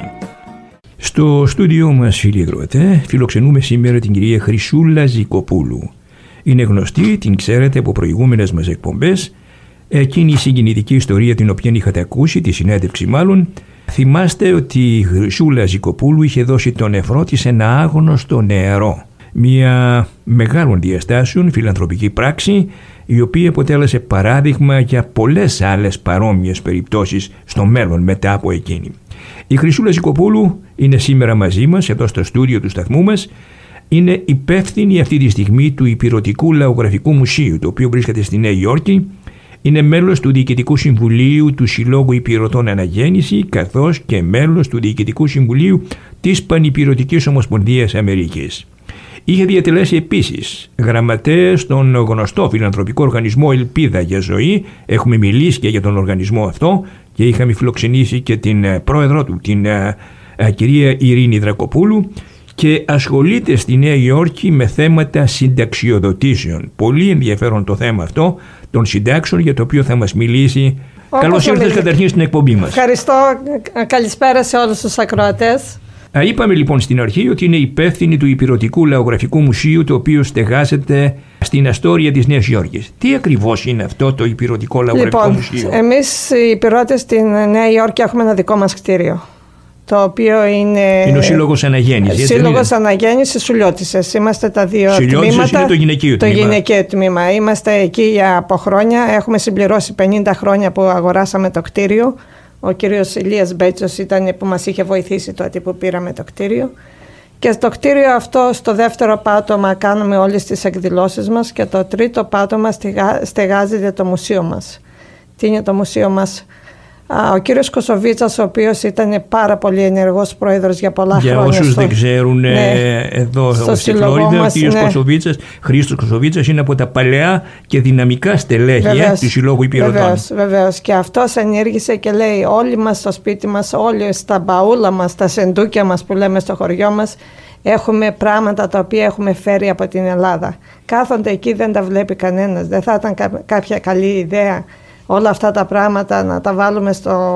Στο στούντιό μας, φίλοι ακροατές, φιλοξενούμε σήμερα την κυρία Χρυσούλα Ζικοπούλου. Είναι γνωστή, την ξέρετε από προηγούμενες μας εκπομπές. Εκείνη η συγκινητική ιστορία την οποία είχατε ακούσει, τη συνέντευξη μάλλον, θυμάστε ότι η Χρυσούλα Ζικοπούλου είχε δώσει τον νεφρό της ένα άγνωστο νεαρό. Μια μεγάλων διαστάσεων φιλανθρωπική πράξη, η οποία αποτέλεσε παράδειγμα για πολλές άλλες παρόμοιες περιπτώσεις στο μέλλον μετά από εκείνη. Η Χρυσούλα Ζικοπούλου είναι σήμερα μαζί μας εδώ στο στούντιο του σταθμού μας. Είναι υπεύθυνη αυτή τη στιγμή του Ηπειρωτικού Λαογραφικού Μουσείου, το οποίο βρίσκεται στη Νέα Υόρκη. Είναι μέλος του Διοικητικού Συμβουλίου του Συλλόγου Υπηρετών Αναγέννηση, καθώς και μέλος του Διοικητικού Συμβουλίου της Πανυπηρωτικής Ομοσπονδίας Αμερικής. Είχε διατελέσει επίσης γραμματέας στον γνωστό φιλανθρωπικό οργανισμό Ελπίδα για Ζωή. Έχουμε μιλήσει και για τον οργανισμό αυτό και είχαμε φιλοξενήσει και την πρόεδρο του, την κυρία Ειρήνη Δρακοπούλου, και ασχολείται στη Νέα Υόρκη με θέματα συνταξιοδοτήσεων. Πολύ ενδιαφέρον το θέμα αυτό των συντάξεων, για το οποίο θα μας μιλήσει. Καλώς ήρθες καταρχήν στην εκπομπή μας. Ευχαριστώ. Καλησπέρα σε όλους τους ακροατές. Είπαμε λοιπόν στην αρχή ότι είναι υπεύθυνη του Ηπειρωτικού Λαογραφικού Μουσείου, το οποίο στεγάζεται στην Αστόρια της Νέας Υόρκης. Τι ακριβώς είναι αυτό το Ηπειρωτικό Λαογραφικό Μουσείο? Εμείς οι Ηπειρώτες στην Νέα Υόρκη έχουμε ένα δικό μας κτίριο, το οποίο είναι ο Σύλλογος Αναγέννησης. Σύλλογος Αναγέννησης Σουλιώτισσες. Είμαστε τα δύο τμήματα. Είναι το γυναικείο τμήμα. Το γυναικείο τμήμα. Είμαστε εκεί από χρόνια. Έχουμε συμπληρώσει 50 χρόνια που αγοράσαμε το κτίριο. Ο κύριος Ηλίας Μπέτσος ήταν που μας είχε βοηθήσει τότε που πήραμε το κτίριο. Και στο κτίριο αυτό, στο δεύτερο πάτωμα, κάνουμε όλες τις εκδηλώσεις μας, και το τρίτο πάτωμα στεγάζεται το μουσείο μας. Τι είναι το μουσείο μας? Ο κύριος Κοσοβίτσας, ο οποίος ήταν πάρα πολύ ενεργός πρόεδρος για πολλά χρόνια. Για όσους δεν ξέρουν, εδώ στη Φλόριντα, ο κύριος Κοσοβίτσας, Χρήστος Κοσοβίτσας, είναι από τα παλαιά και δυναμικά στελέχη του Συλλόγου Υπηρετών. Βεβαίως. Και αυτός ενέργησε και λέει: όλοι μας στο σπίτι μας, όλοι στα μπαούλα μας, στα σεντούκια μας που λέμε στο χωριό μας, έχουμε πράγματα τα οποία έχουμε φέρει από την Ελλάδα. Κάθονται εκεί, δεν τα βλέπει κανένας. Δεν θα ήταν κάποια καλή ιδέα όλα αυτά τα πράγματα να τα βάλουμε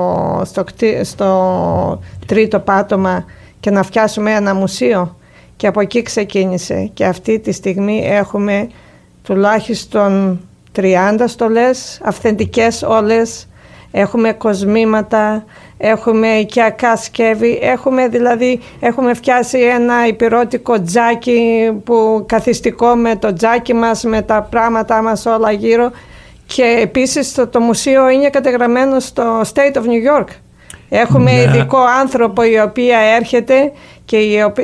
στο τρίτο πάτωμα και να φτιάσουμε ένα μουσείο? Και από εκεί ξεκίνησε. Και αυτή τη στιγμή έχουμε τουλάχιστον 30 στολές, αυθεντικές όλες. Έχουμε κοσμήματα, έχουμε οικιακά σκεύη, έχουμε φτιάσει ένα υπηρώτικο τζάκι που καθιστικό με το τζάκι μας, με τα πράγματά μας όλα γύρω. Και επίσης το μουσείο είναι καταγραμμένο στο State of New York. Έχουμε ειδικό άνθρωπο η οποία έρχεται και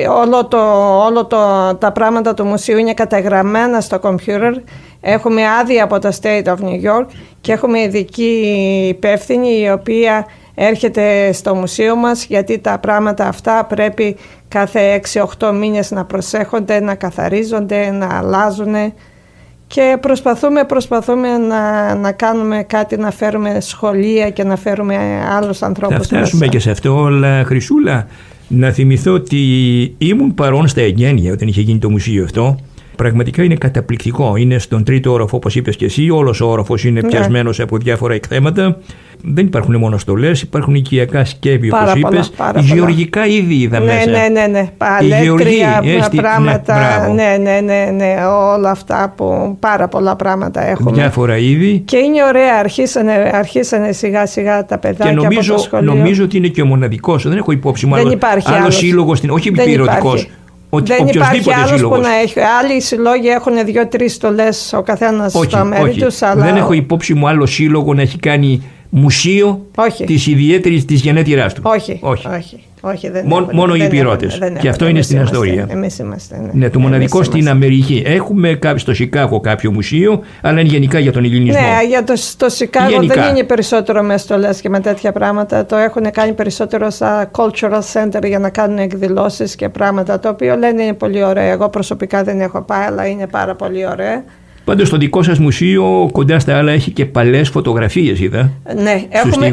τα πράγματα του μουσείου είναι καταγραμμένα στο κομπιούτερ. Έχουμε άδεια από το State of New York και έχουμε ειδική υπεύθυνη η οποία έρχεται στο μουσείο μας, γιατί τα πράγματα αυτά πρέπει κάθε 6-8 μήνες να προσέχονται, να καθαρίζονται, να αλλάζουν. Και προσπαθούμε να κάνουμε κάτι, να φέρουμε σχολεία και να φέρουμε άλλους ανθρώπους. Θα φτάσουμε και σε αυτό, αλλά Χρυσούλα, να θυμηθώ ότι ήμουν παρόν στα εγγένεια όταν είχε γίνει το μουσείο αυτό Πραγματικά είναι καταπληκτικό. Είναι στον τρίτο όροφο, όπως είπες και εσύ. Όλος ο όροφος είναι πιασμένος από διάφορα εκθέματα. Δεν υπάρχουν μόνο στολές, υπάρχουν οικιακά σκεύη, όπως είπες. Γεωργικά είδη είδα μέσα. Ναι. Παλέτρια, πράγματα. Ναι. Όλα αυτά που πάρα πολλά πράγματα έχουμε. Διάφορα είδη. Και είναι ωραία. Αρχίσανε σιγά σιγά τα παιδάκια από το σχολείο. Νομίζω ότι είναι και ο μοναδικός. Δεν έχω υπόψη μου άλλο σύλλογο, όχι επιπληρωτικός. Δεν υπάρχει άλλος που να έχει. Άλλοι συλλόγοι έχουν 2-3 στολές ο καθένας στο μέρη τους. Αλλά... Δεν έχω υπόψη μου άλλο σύλλογο να έχει κάνει μουσείο της ιδιαίτερης της γενέτειράς του. Όχι, μόνο οι υπηρώτες. Και αυτό είναι στην Αστόρια. Εμείς είμαστε. Ναι, το μοναδικό στην Αμερική. Έχουμε στο Σικάγο κάποιο μουσείο, αλλά είναι γενικά για τον ελληνισμό. Ναι, για το Σικάγο δεν είναι περισσότερο με στολές και με τέτοια πράγματα. Το έχουν κάνει περισσότερο σαν cultural center για να κάνουν εκδηλώσεις και πράγματα, το οποίο λένε είναι πολύ ωραία. Εγώ προσωπικά δεν έχω πάει, αλλά είναι πάρα πολύ ωραία. Πάντως το δικό σας μουσείο κοντά στα άλλα έχει και παλές φωτογραφίες, είδα. Ναι,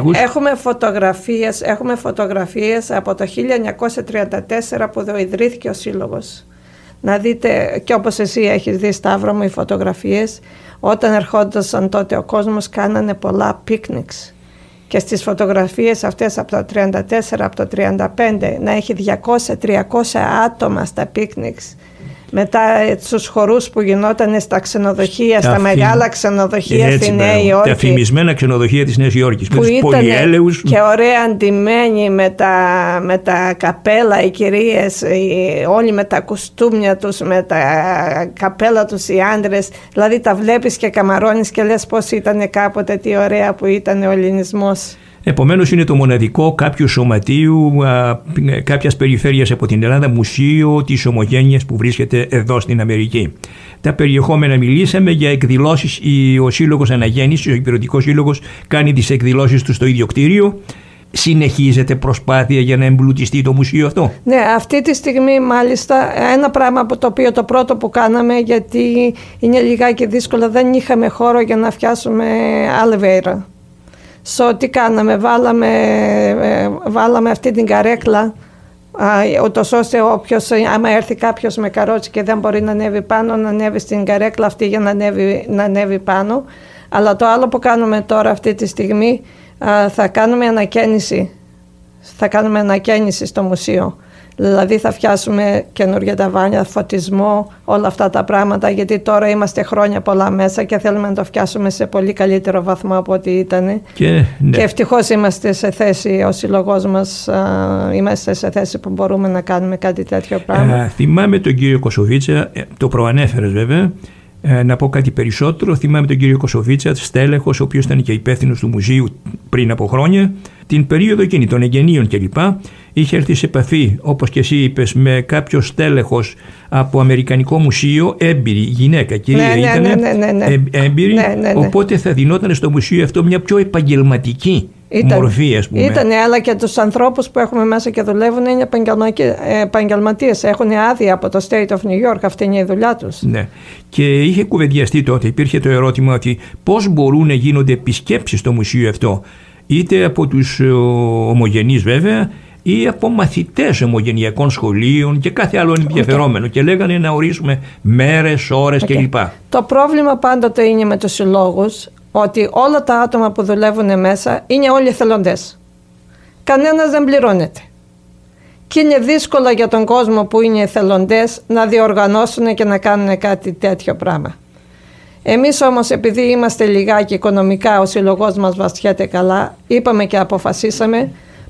έχουμε φωτογραφίες από το 1934 που ιδρύθηκε ο Σύλλογος. Να δείτε, και όπως εσύ έχεις δει, Σταύρο μου, οι φωτογραφίες, όταν ερχόντουσαν τότε ο κόσμος κάνανε πολλά πίκνικς. Και στις φωτογραφίες αυτές από το 1934, από το 1935, να έχει 200-300 άτομα στα πίκνικς. Μετά στους χορούς που γινόταν στα ξενοδοχεία, στα μεγάλα ξενοδοχεία στη Νέα Υόρκη. Τα φημισμένα ξενοδοχεία της Νέας Υόρκης. Που ήταν και ωραία αντιμένοι με τα καπέλα οι κυρίες, όλοι με τα κουστούμια τους, με τα καπέλα τους οι άντρες. Δηλαδή τα βλέπεις και καμαρώνεις και λες πώς ήταν κάποτε, τι ωραία που ήταν ο ελληνισμός. Επομένως είναι το μοναδικό κάποιου σωματείου κάποιας περιφέρειας από την Ελλάδα μουσείο της Ομογένειας που βρίσκεται εδώ στην Αμερική. Τα περιεχόμενα μιλήσαμε για εκδηλώσεις. Ο Σύλλογος Αναγέννησης, ο Υπηρετικός Σύλλογος, κάνει τις εκδηλώσεις του στο ίδιο κτίριο. Συνεχίζεται προσπάθεια για να εμπλουτιστεί το μουσείο αυτό? Ναι, αυτή τη στιγμή μάλιστα ένα πράγμα από το οποίο το πρώτο που κάναμε, γιατί είναι λιγάκι δύσκολο, δεν είχαμε χώρο για να φτιάσουμε elevator. Τι κάναμε, βάλαμε αυτή την καρέκλα, ούτως ώστε άμα έρθει κάποιος με καρότσι και δεν μπορεί να ανέβει πάνω, να ανέβει στην καρέκλα αυτή για να ανέβει πάνω. Αλλά το άλλο που κάνουμε τώρα αυτή τη στιγμή, θα κάνουμε ανακαίνιση στο μουσείο. Δηλαδή θα φτιάσουμε καινούργια ταβάνια, φωτισμό, όλα αυτά τα πράγματα, γιατί τώρα είμαστε χρόνια πολλά μέσα και θέλουμε να το φτιάσουμε σε πολύ καλύτερο βαθμό από ό,τι ήταν. Και ευτυχώς είμαστε σε θέση, ο σύλλογός μας, είμαστε σε θέση που μπορούμε να κάνουμε κάτι τέτοιο πράγμα. Θυμάμαι τον κύριο Κοσοβίτσα, το προανέφερες βέβαια. Να πω κάτι περισσότερο. Θυμάμαι τον κύριο Κοσοβίτσα, στέλεχος, ο οποίος ήταν και υπεύθυνος του μουσείου πριν από χρόνια. Την περίοδο εκείνη των εγγενείων κλπ. Είχε έρθει σε επαφή, όπως και εσύ είπες, με κάποιο στέλεχος από Αμερικανικό μουσείο, έμπειρη γυναίκα, κυρία ήταν, έμπειρη, οπότε θα δινόταν στο μουσείο αυτό μια πιο επαγγελματική μορφή, ας πούμε. Ήτανε, αλλά και τους ανθρώπους που έχουμε μέσα και δουλεύουν είναι επαγγελματίες, έχουν άδεια από το State of New York, αυτή είναι η δουλειά τους. Ναι. Και είχε κουβεντιαστεί τότε, υπήρχε το ερώτημα ότι πώς μπορούν να γίνονται επισκέψεις στο μουσείο αυτό, είτε από τους ομογενείς βέβαια, ή από μαθητές ομογενειακών σχολείων και κάθε άλλο ενδιαφερόμενο. Και λέγανε να ορίσουμε μέρες, ώρες κλπ. Το πρόβλημα πάντοτε είναι με τους συλλόγους ότι όλα τα άτομα που δουλεύουν μέσα είναι όλοι εθελοντές. Κανένας δεν πληρώνεται. Και είναι δύσκολο για τον κόσμο που είναι εθελοντές να διοργανώσουν και να κάνουν κάτι τέτοιο πράγμα. Εμείς όμως, επειδή είμαστε λιγάκι οικονομικά, ο σύλλογός μας βασιέται καλά, είπαμε και αποφασίσαμε,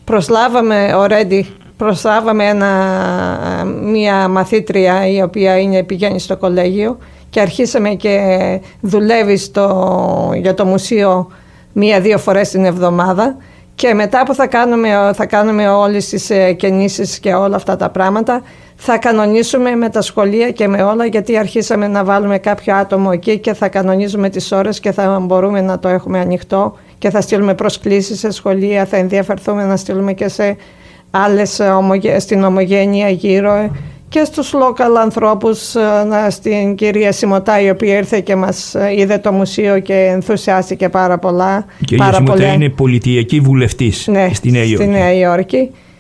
προσλάβαμε μια μαθήτρια η οποία πηγαίνει στο κολέγιο και αρχίσαμε και δουλεύει για το μουσείο 1-2 φορές την εβδομάδα, και μετά που θα κάνουμε όλες τις κινήσεις και όλα αυτά τα πράγματα, θα κανονίσουμε με τα σχολεία και με όλα, γιατί αρχίσαμε να βάλουμε κάποιο άτομο εκεί και θα κανονίζουμε τις ώρες και θα μπορούμε να το έχουμε ανοιχτό και θα στείλουμε προσκλήσεις σε σχολεία, θα ενδιαφερθούμε να στείλουμε και σε άλλες στην Ομογένεια γύρω και στους local ανθρώπους, στην κυρία Σιμωτά, η οποία ήρθε και μας είδε το μουσείο και ενθουσιάστηκε πάρα πολλά. Η κυρία Σιμωτά είναι πολιτιακή βουλευτής στη Νέα Υόρκη. Στη Νέα Υόρκη.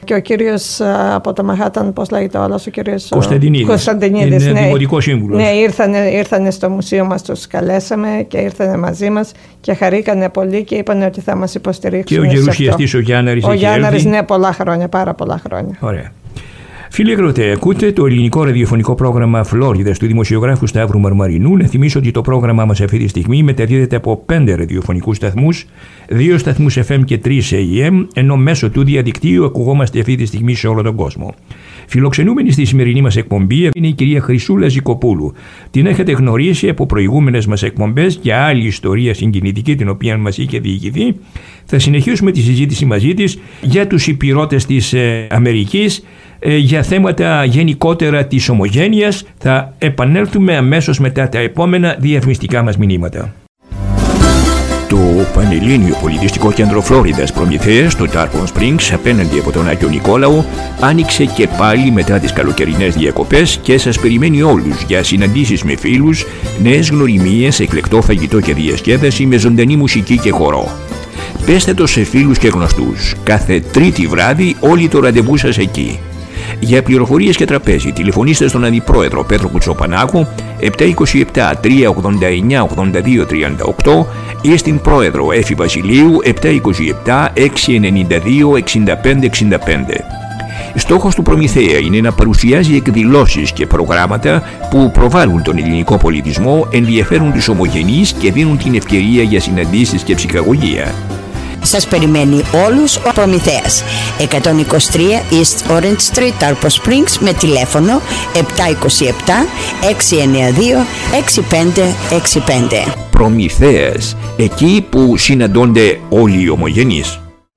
Και ο κύριος από το Μαχάταν, πώς λέγεται όλος, ο κύριος Κωνσταντινίδης. Είναι δημοτικός σύμβουλος. Ναι, ήρθανε στο μουσείο μας, τους καλέσαμε και ήρθανε μαζί μας και χαρήκανε πολύ και είπαν ότι θα μας υποστηρίξουν. Και ο γερουσιαστής ο Γιάνναρης. Ο Γιάνναρης, ναι, πολλά χρόνια, πάρα πολλά χρόνια. Ωραία. Φίλοι ακροατέ, ακούτε το ελληνικό ραδιοφωνικό πρόγραμμα Φλόριδας του δημοσιογράφου Σταύρου Μαρμαρινού. Να θυμίσω ότι το πρόγραμμά μας αυτή τη στιγμή μεταδίδεται από 5 ραδιοφωνικούς σταθμούς, 2 σταθμούς FM και 3 AM, ενώ μέσω του διαδικτύου ακουγόμαστε αυτή τη στιγμή σε όλο τον κόσμο. Φιλοξενούμενη στη σημερινή μας εκπομπή είναι η κυρία Χρυσούλα Ζικοπούλου. Την έχετε γνωρίσει από προηγούμενες μας εκπομπές για άλλη ιστορία συγκινητική την οποία μας είχε διηγηθεί. Θα συνεχίσουμε τη συζήτηση μαζί της για τους υπηρώτες της Αμερικής, για θέματα γενικότερα της ομογένειας. Θα επανέλθουμε αμέσως μετά τα επόμενα διαφημιστικά μας μηνύματα. Το Πανελλήνιο Πολιτιστικό Κέντρο Φλόριδας Προμηθέας στο Tarpon Springs απέναντι από τον Άγιο Νικόλαο άνοιξε και πάλι μετά τις καλοκαιρινές διακοπές και σας περιμένει όλους για συναντήσεις με φίλους, νέες γνωριμίες, εκλεκτό φαγητό και διασκέδαση με ζωντανή μουσική και χορό. Πέστε το σε φίλους και γνωστούς. Κάθε Τρίτη βράδυ όλοι το ραντεβού σας εκεί. Για πληροφορίες και τραπέζι τηλεφωνήστε στον Αντιπρόεδρο Πέτρο Κουτσοπανάκου 727 389 8238 ή στην Πρόεδρο Έφη Βασιλείου 727 692 6565. Στόχος του Προμηθέα είναι να παρουσιάζει εκδηλώσεις και προγράμματα που προβάλλουν τον ελληνικό πολιτισμό, ενδιαφέρουν τους ομογενείς και δίνουν την ευκαιρία για συναντήσεις και ψυχαγωγία. Σας περιμένει όλους ο Προμηθέας. 123 East Orange Street, Tarpon Springs, με τηλέφωνο 727 692 6565. Προμηθέας, εκεί που συναντώνται όλοι οι ομογενείς.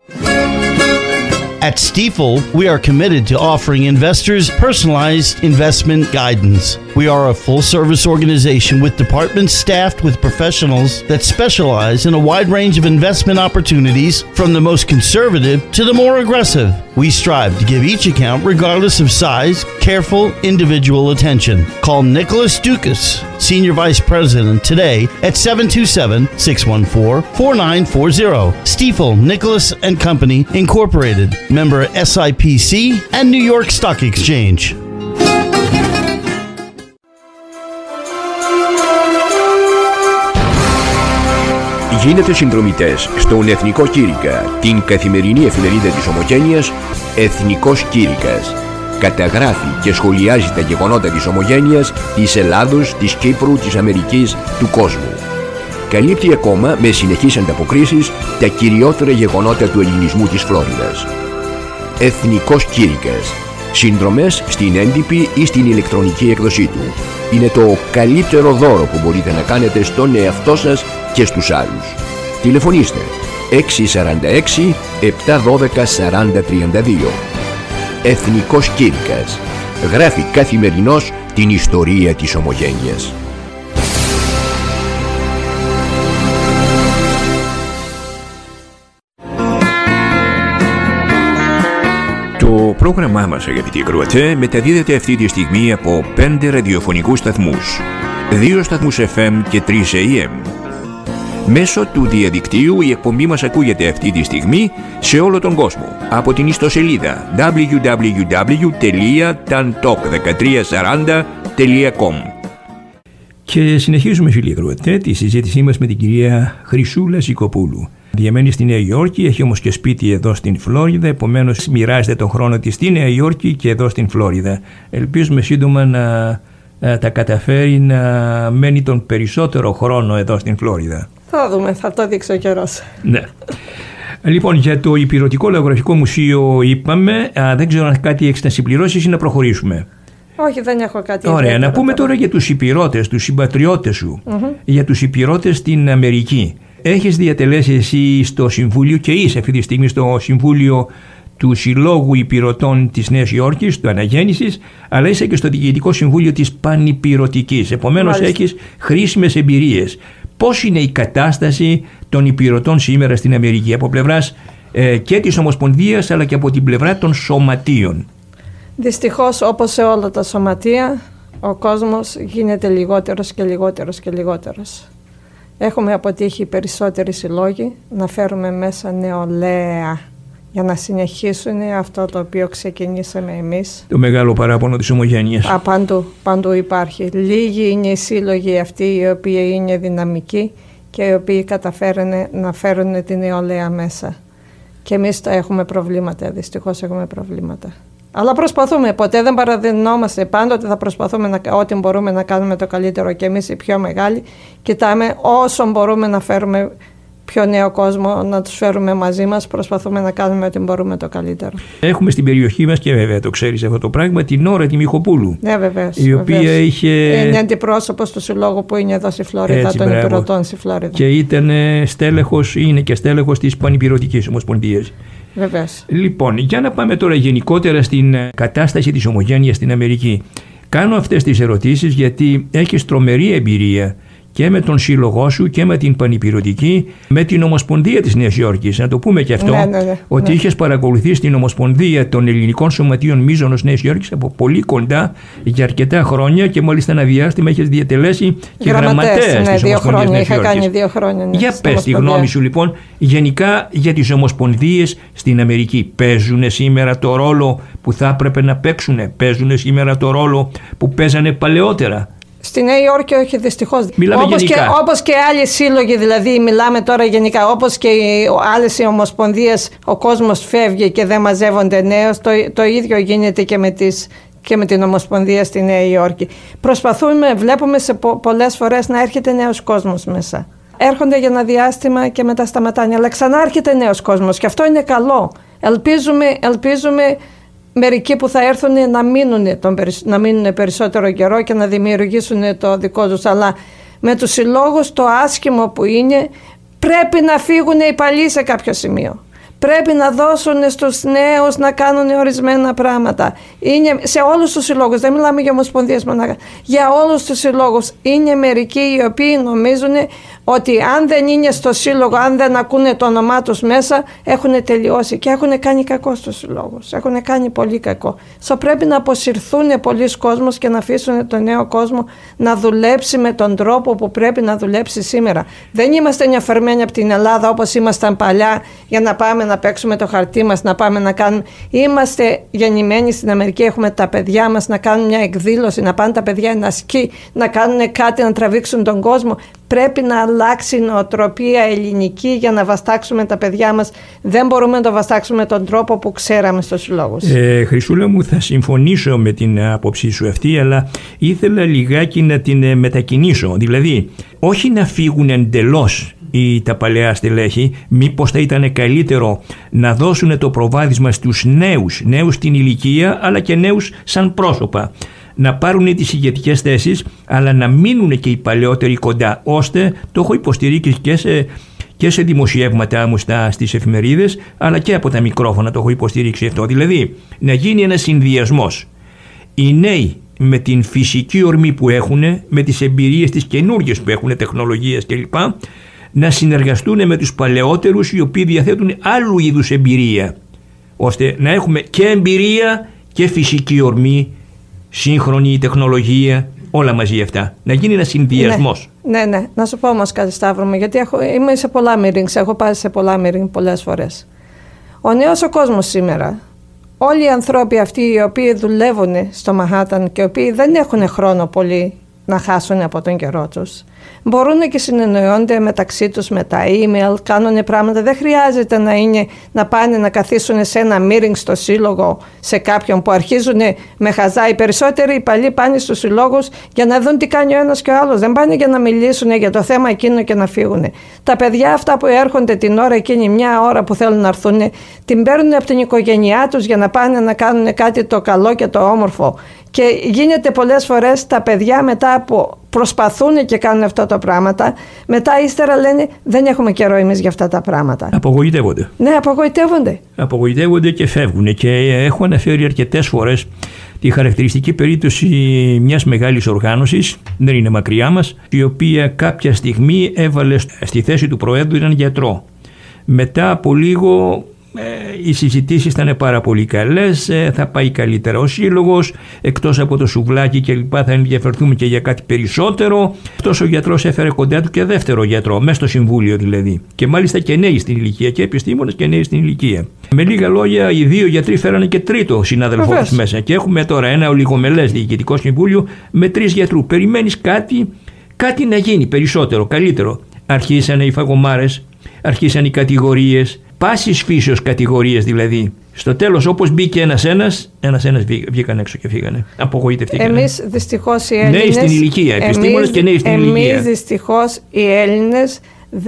At Stifel, we are committed to offering investors personalized investment guidance. We are a full-service organization with departments staffed with professionals that specialize in a wide range of investment opportunities, from the most conservative to the more aggressive. We strive to give each account, regardless of size, careful individual attention. Call Nicholas Dukas, Senior Vice President, today at 727-614-4940. Stifel, Nicholas and Company, Incorporated. Member SIPC and New York Stock Exchange. Γίνετε συνδρομητές στον Εθνικό Κήρυκα, την καθημερινή εφημερίδα της ομογένειας Εθνικός Κήρυκας. Καταγράφει και σχολιάζει τα γεγονότα της ομογένειας, της Ελλάδος, της Κύπρου, της Αμερικής, του κόσμου. Καλύπτει ακόμα με συνεχείς ανταποκρίσεις τα κυριότερα γεγονότα του ελληνισμού της Φλόριδας. Εθνικός Κήρυκας. Συνδρομές στην έντυπη ή στην ηλεκτρονική έκδοσή του. Είναι το καλύτερο δώρο που μπορείτε να κάνετε στον εαυτό σας και στους άλλους. Τηλεφωνήστε 646 712 4032. Εθνικός Κήρυκας. Γράφει καθημερινώς την ιστορία της ομογένειας. Το πρόγραμμά μας, αγαπητοί ακροατέ, μεταδίδεται αυτή τη στιγμή από 5 ραδιοφωνικούς σταθμούς, 2 σταθμούς FM και 3 AM. Μέσω του διαδικτύου η εκπομπή μας ακούγεται αυτή τη στιγμή σε όλο τον κόσμο από την ιστοσελίδα www.tantalk1340.com. Και συνεχίζουμε, φίλοι ακροατέ, τη συζήτησή μας με την κυρία Χρυσούλα Ζικοπούλου. Διαμένει στη Νέα Υόρκη, έχει όμως και σπίτι εδώ στην Φλόριδα, επομένως μοιράζεται τον χρόνο της στη Νέα Υόρκη και εδώ στην Φλόριδα. Ελπίζουμε σύντομα να τα καταφέρει να μένει τον περισσότερο χρόνο εδώ στην Φλόριδα. Θα δούμε, θα το δείξει ο καιρός. Ναι. Λοιπόν, για το Υπηρετικό Λαογραφικό Μουσείο είπαμε, δεν ξέρω αν κάτι έχεις να συμπληρώσεις ή να προχωρήσουμε. Όχι, δεν έχω κάτι. Ωραία, να πούμε τώρα για τους υπηρώτες, τους συμπατριώτες σου, για τους υπηρώτες στην Αμερική. Έχεις διατελέσει εσύ στο Συμβούλιο και είσαι αυτή τη στιγμή στο Συμβούλιο του Συλλόγου Υπηρωτών της Νέας Υόρκης, του Αναγέννησης, αλλά είσαι και στο Διοικητικό Συμβούλιο της Πανυπηρωτικής. Επομένως, έχεις χρήσιμες εμπειρίες. Πώς είναι η κατάσταση των υπηρωτών σήμερα στην Αμερική από πλευράς και της Ομοσπονδίας αλλά και από την πλευρά των σωματείων? Δυστυχώς, όπως σε όλα τα σωματεία, ο κόσμος γίνεται λιγότερος και λιγότερος και λιγότερος. Έχουμε αποτύχει περισσότεροι συλλόγοι να φέρουμε μέσα νεολαία για να συνεχίσουν αυτό το οποίο ξεκινήσαμε εμείς. Το μεγάλο παράπονο της ομογένειας. Παντού υπάρχει. Λίγοι είναι οι σύλλογοι αυτοί οι οποίοι είναι δυναμικοί και οι οποίοι καταφέρουν να φέρουν την νεολαία μέσα. Και εμείς έχουμε προβλήματα, δυστυχώς έχουμε προβλήματα. Αλλά προσπαθούμε, ποτέ δεν παραδεινόμαστε, πάντοτε θα προσπαθούμε ό,τι μπορούμε να κάνουμε το καλύτερο και εμείς οι πιο μεγάλοι. Κοιτάμε όσο μπορούμε να φέρουμε πιο νέο κόσμο, να τους φέρουμε μαζί μας, προσπαθούμε να κάνουμε ό,τι μπορούμε το καλύτερο. Έχουμε στην περιοχή μας και βέβαια το ξέρεις αυτό το πράγμα, την Ώρα τη Μιχοπούλου. Ναι, βεβαίως. Η οποία είχε... είναι αντιπρόσωπος του συλλόγου που είναι εδώ στη Φλωρίδα, των υπηρετών στη Φλωρίδα. Και ήταν στέλεχος, είναι και στέλεχος της Πανυπηρωτικής Ομοσπονδίας. Βεβαίως. Λοιπόν, για να πάμε τώρα γενικότερα στην κατάσταση της ομογένειας στην Αμερική. Κάνω αυτές τις ερωτήσεις γιατί έχεις τρομερή εμπειρία και με τον σύλλογό σου και με την Πανυπηρωτική, με την Ομοσπονδία της Νέας Υόρκης. Να το πούμε και αυτό, ότι είχες παρακολουθήσει την Ομοσπονδία των Ελληνικών Σωματείων Μίζωνος Νέας Υόρκης από πολύ κοντά για αρκετά χρόνια και μάλιστα ένα διάστημα έχεις διατελέσει και γραμματέας της Ομοσπονδίας Νέας Υόρκης. Κάνει 2 χρόνια. Για πες τη γνώμη σου λοιπόν γενικά για τις ομοσπονδίες στην Αμερική. Παίζουν σήμερα το ρόλο που θα έπρεπε να παίξουν? Παίζουν σήμερα το ρόλο που παίζανε παλαιότερα? Στη Νέα Υόρκη όχι, δυστυχώς. Όπως και άλλοι σύλλογοι, δηλαδή μιλάμε τώρα γενικά, όπως και οι άλλες οι ομοσπονδίες, ο κόσμος φεύγει και δεν μαζεύονται νέος, το ίδιο γίνεται και με την Ομοσπονδία στη Νέα Υόρκη. Προσπαθούμε, βλέπουμε πολλές φορές να έρχεται νέος κόσμος μέσα. Έρχονται για ένα διάστημα και μετά σταματάνε, αλλά ξανά έρχεται νέος κόσμος και αυτό είναι καλό. Ελπίζουμε μερικοί που θα έρθουν να μείνουν περισσότερο καιρό και να δημιουργήσουν το δικό τους. Αλλά με τους συλλόγους το άσχημο που είναι, πρέπει να φύγουν οι παλιοί σε κάποιο σημείο. Πρέπει να δώσουν στους νέους να κάνουν ορισμένα πράγματα. Είναι σε όλους τους συλλόγους, δεν μιλάμε για ομοσπονδίες μονάχα. Για όλους τους συλλόγους είναι μερικοί οι οποίοι νομίζουν ότι αν δεν είναι στο σύλλογο, αν δεν ακούνε το όνομά τους μέσα, έχουν τελειώσει και έχουν κάνει κακό στους συλλόγους. Έχουν κάνει πολύ κακό. Πρέπει να αποσυρθούν πολλοί κόσμος και να αφήσουν τον νέο κόσμο να δουλέψει με τον τρόπο που πρέπει να δουλέψει σήμερα. Δεν είμαστε νιαφερμένοι από την Ελλάδα όπως ήμασταν παλιά για να πάμε να παίξουμε το χαρτί μας, να πάμε να κάνουμε. Είμαστε γεννημένοι στην Αμερική, έχουμε τα παιδιά μας να κάνουν μια εκδήλωση, να πάνε τα παιδιά να σκι, να κάνουν κάτι, να τραβήξουν τον κόσμο. Πρέπει να αλλάξει η νοοτροπία ελληνική για να βαστάξουμε τα παιδιά μας. Δεν μπορούμε να το βαστάξουμε με τον τρόπο που ξέραμε στους συλλόγους. Χρυσούλα μου, θα συμφωνήσω με την άποψή σου αυτή, αλλά ήθελα λιγάκι να την μετακινήσω. Δηλαδή, όχι να φύγουν εντελώς τα παλαιά στελέχη, μήπως θα ήταν καλύτερο να δώσουν το προβάδισμα στους νέους στην ηλικία, αλλά και νέους σαν πρόσωπα. Να πάρουν τις ηγετικές θέσεις, αλλά να μείνουν και οι παλαιότεροι κοντά, ώστε το έχω υποστηρίξει και σε δημοσιεύματα μου στις εφημερίδες, αλλά και από τα μικρόφωνα το έχω υποστηρίξει αυτό. Δηλαδή, να γίνει ένας συνδυασμός. Οι νέοι με την φυσική ορμή που έχουν, με τις εμπειρίες τις καινούργιες που έχουν, τεχνολογίες κλπ., να συνεργαστούν με τους παλαιότερους οι οποίοι διαθέτουν άλλου είδους εμπειρία, ώστε να έχουμε και εμπειρία και φυσική ορμή, σύγχρονη τεχνολογία, όλα μαζί αυτά. Να γίνει ένας συνδυασμός. Ναι. Να σου πω όμως κάτι, Σταύρο μου, γιατί είμαι σε πολλά meetings, έχω πάει σε πολλά meetings πολλές φορές. Ο νέος ο κόσμος σήμερα, όλοι οι ανθρώποι αυτοί οι οποίοι δουλεύουν στο Μανχάταν και οι οποίοι δεν έχουν χρόνο πολύ να χάσουν από τον καιρό τους, μπορούν και συνεννοούνται μεταξύ τους με τα email, κάνουν πράγματα. Δεν χρειάζεται να πάνε να καθίσουν σε ένα meeting στο σύλλογο σε κάποιον που αρχίζουν με χαζά. Οι περισσότεροι παλιοί πάνε στους συλλόγους για να δουν τι κάνει ο ένας και ο άλλος. Δεν πάνε για να μιλήσουν για το θέμα εκείνο και να φύγουν. Τα παιδιά αυτά που έρχονται την ώρα εκείνη, μια ώρα που θέλουν να έρθουν, την παίρνουν από την οικογένειά τους για να πάνε να κάνουν κάτι το καλό και το όμορφο. Και γίνεται πολλές φορές τα παιδιά μετά που προσπαθούν και κάνουν αυτά τα πράγματα, μετά ύστερα λένε δεν έχουμε καιρό εμείς για αυτά τα πράγματα. Απογοητεύονται. Ναι, απογοητεύονται. Απογοητεύονται και φεύγουν. Και έχω αναφέρει αρκετές φορές τη χαρακτηριστική περίπτωση μιας μεγάλης οργάνωσης, δεν είναι μακριά μας, η οποία κάποια στιγμή έβαλε στη θέση του Προέδρου έναν γιατρό. Μετά από λίγο οι συζητήσεις ήταν πάρα πολύ καλές, θα πάει καλύτερα ο σύλλογος, εκτός από το σουβλάκι και λοιπά θα ενδιαφερθούμε και για κάτι περισσότερο. Αυτός ο γιατρός έφερε κοντά του και δεύτερο γιατρό, μέσα στο συμβούλιο δηλαδή, και μάλιστα και νέοι στην ηλικία, και επιστήμονες και νέοι στην ηλικία. Με λίγα λόγια, οι δύο γιατροί φέρανε και τρίτο συνάδελφό τους μέσα, και έχουμε τώρα ένα ολιγομελές διοικητικό συμβούλιο με 3 γιατρού. Περιμένεις κάτι να γίνει περισσότερο, καλύτερο. Αρχίσανε οι φαγωμάρες, αρχίσαν οι κατηγορίες, πάσης φύσεως κατηγορίες δηλαδή. Στο τέλος, όπως μπήκε ένας βγήκαν έξω και φύγανε. Απογοητευτήκανε. Εμείς δυστυχώς οι Έλληνες. Νέοι στην ηλικία, επιστήμονες και νέοι στην ηλικία. Εμείς δυστυχώς οι Έλληνες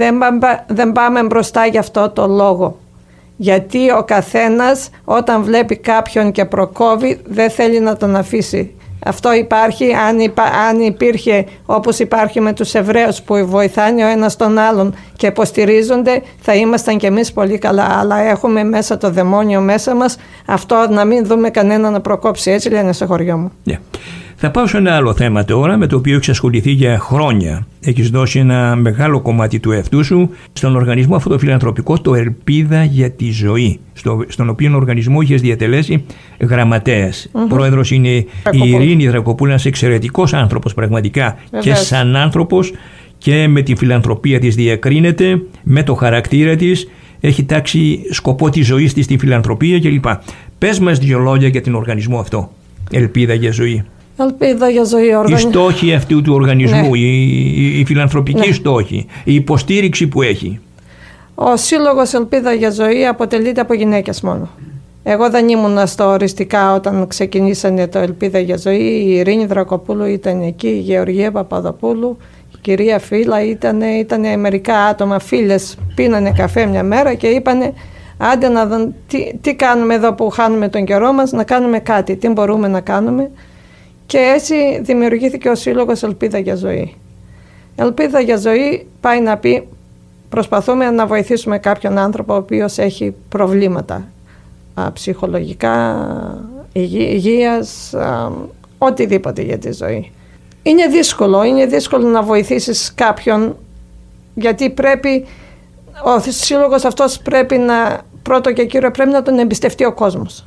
δεν πάμε μπροστά για αυτό το λόγο. Γιατί ο καθένας όταν βλέπει κάποιον και προκόβει δεν θέλει να τον αφήσει. Αυτό υπάρχει, αν υπήρχε όπως υπάρχει με τους Εβραίους που βοηθάνε ο ένας τον άλλον και υποστηρίζονται, θα ήμασταν κι εμείς πολύ καλά. Αλλά έχουμε μέσα το δαιμόνιο μέσα μας, αυτό να μην δούμε κανένα να προκόψει. Έτσι λένε στο χωριό μου. Yeah. Θα πάω σε ένα άλλο θέμα τώρα, με το οποίο έχεις ασχοληθεί για χρόνια. Έχεις δώσει ένα μεγάλο κομμάτι του εαυτού σου στον οργανισμό αυτό το φιλανθρωπικό, το Ελπίδα για τη Ζωή, στον οποίο οργανισμό είχες διατελέσει γραμματέας. Πρόεδρος είναι η Ειρήνη Δρακοπούλου, ένας εξαιρετικός άνθρωπος πραγματικά. Και σαν άνθρωπος και με τη φιλανθρωπία της διακρίνεται, με το χαρακτήρα της, έχει τάξει σκοπό τη ζωής της στη φιλανθρωπία κλπ. Πες μας 2 λόγια για τον οργανισμό αυτό, Ελπίδα για Ζωή. Ελπίδα για Ζωή. Οι στόχοι αυτού του οργανισμού, η φιλανθρωπική στόχη, η υποστήριξη που έχει. Ο Σύλλογος Ελπίδα για Ζωή αποτελείται από γυναίκες μόνο. Εγώ δεν ήμουν στα οριστικά όταν ξεκινήσανε το Ελπίδα για Ζωή. Η Ειρήνη Δρακοπούλου ήταν εκεί, η Γεωργία Παπαδοπούλου, η κυρία Φύλλα, ήταν μερικά άτομα, φίλες, πίνανε καφέ μια μέρα και είπανε άντε να δουν τι κάνουμε εδώ που χάνουμε τον καιρό μας, να κάνουμε κάτι, τι μπορούμε να κάνουμε. Και έτσι δημιουργήθηκε ο Σύλλογος Ελπίδα για Ζωή. Ελπίδα για Ζωή πάει να πει προσπαθούμε να βοηθήσουμε κάποιον άνθρωπο ο οποίος έχει προβλήματα ψυχολογικά, υγείας, οτιδήποτε για τη ζωή. Είναι δύσκολο να βοηθήσεις κάποιον, γιατί ο σύλλογος αυτός πρέπει πρώτο και κύριο πρέπει να τον εμπιστευτεί ο κόσμος.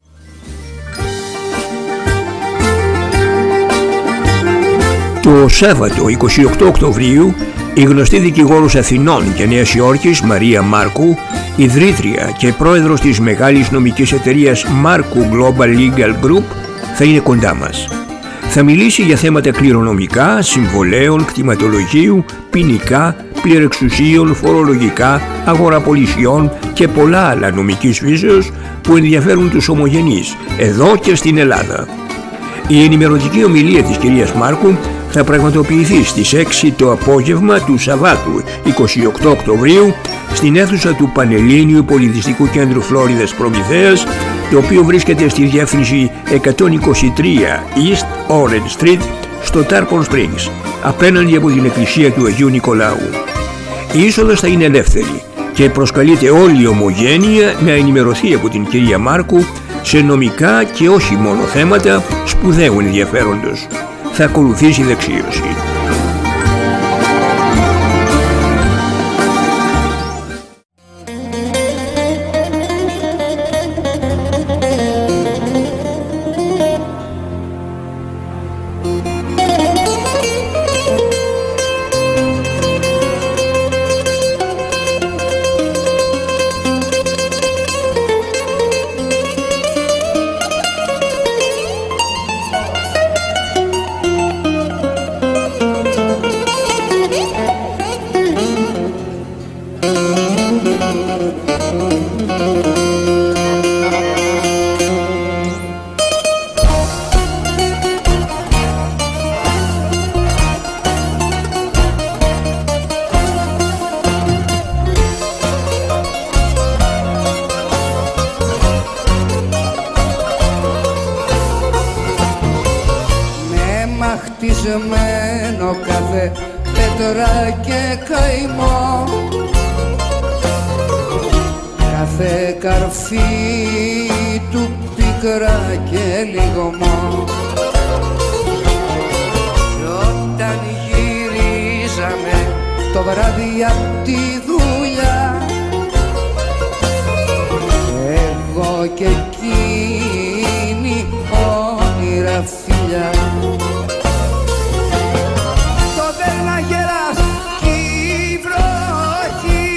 Το Σάββατο 28 Οκτωβρίου η γνωστή δικηγόρος Αθηνών και Νέας Υόρκης Μαρία Μάρκου, ιδρύτρια και πρόεδρος της μεγάλης νομικής εταιρείας Μάρκου Global Legal Group, θα είναι κοντά μας. Θα μιλήσει για θέματα κληρονομικά, συμβολέων, κτηματολογίου, ποινικά, πληρεξουσίων, φορολογικά, αγοραπολισιών και πολλά άλλα νομικής φύσεως που ενδιαφέρουν τους ομογενείς εδώ και στην Ελλάδα. Η ενημερωτική ομιλία της κυρίας Μάρκου θα πραγματοποιηθεί στις 6 το απόγευμα του Σαββάτου 28 Οκτωβρίου στην αίθουσα του Πανελλήνιου Πολιτιστικού Κέντρου Φλόριδας Προμηθέας, το οποίο βρίσκεται στη διεύθυνση 123 East Orange Street στο Tarpon Springs, απέναντι από την εκκλησία του Αγίου Νικολάου. Η είσοδος θα είναι ελεύθερη και προσκαλείται όλη η ομογένεια να ενημερωθεί από την κυρία Μάρκου σε νομικά και όχι μόνο θέματα σπουδαίου ενδιαφέροντος. Θα ακολουθήσει δεξίωση. χτισμένο κάθε πέτρα και καημό, κάθε καρφί του πίκρα και λιγωμό. Κι όταν γυρίζαμε το βράδυ απ' τη δουλειά, κι εκείνη όνειρα φιλιά. Το δέρνα γεράς κι η βροχή,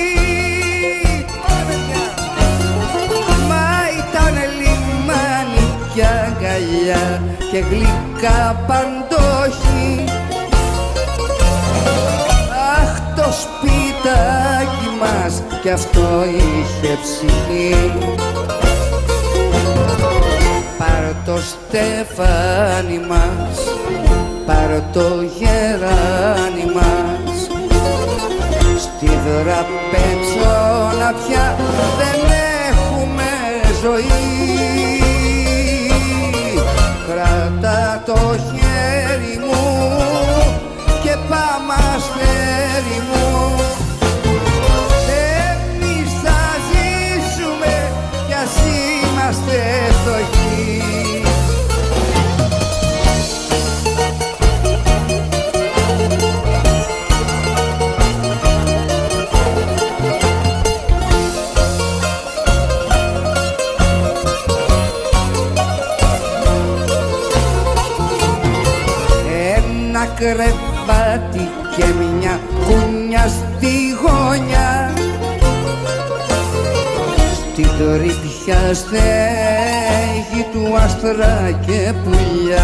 μα ήταν λιμάνι κι αγκαλιά και γλυκά παντόχη. Αχ, το σπιτάκι μας κι αυτό είχε ψυχή. Πάρ' το στεφάνι μας, πάρ' το γεράνι μας, στη δραπετσόνα πια δεν έχουμε ζωή. Κράτα το χέρι μου και πάμε αστέρι μου. Εμείς θα ζήσουμε κι ας είμαστε φτωχοί. Ένα κρεβάτι και μια κούνια στη γωνιά, στην τρυπιά στέγη του άστρα και πουλιά.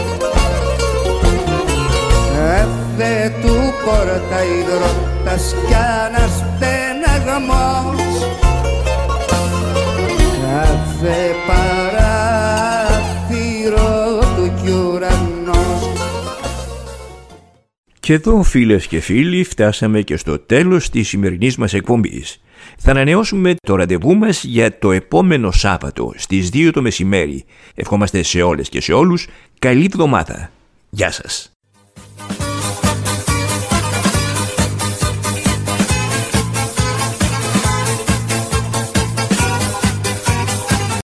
Κάθε του πόρτα υδρότας κι ένας πέναγμός, κάθε παράθυρο του κι ουρανός. Και εδώ, φίλες και φίλοι, φτάσαμε και στο τέλος της σημερινής μας εκπομπής. Θα ανανεώσουμε το ραντεβού μας για το επόμενο Σάββατο στις 2 το μεσημέρι. Ευχόμαστε σε όλες και σε όλους καλή εβδομάδα. Γεια σας.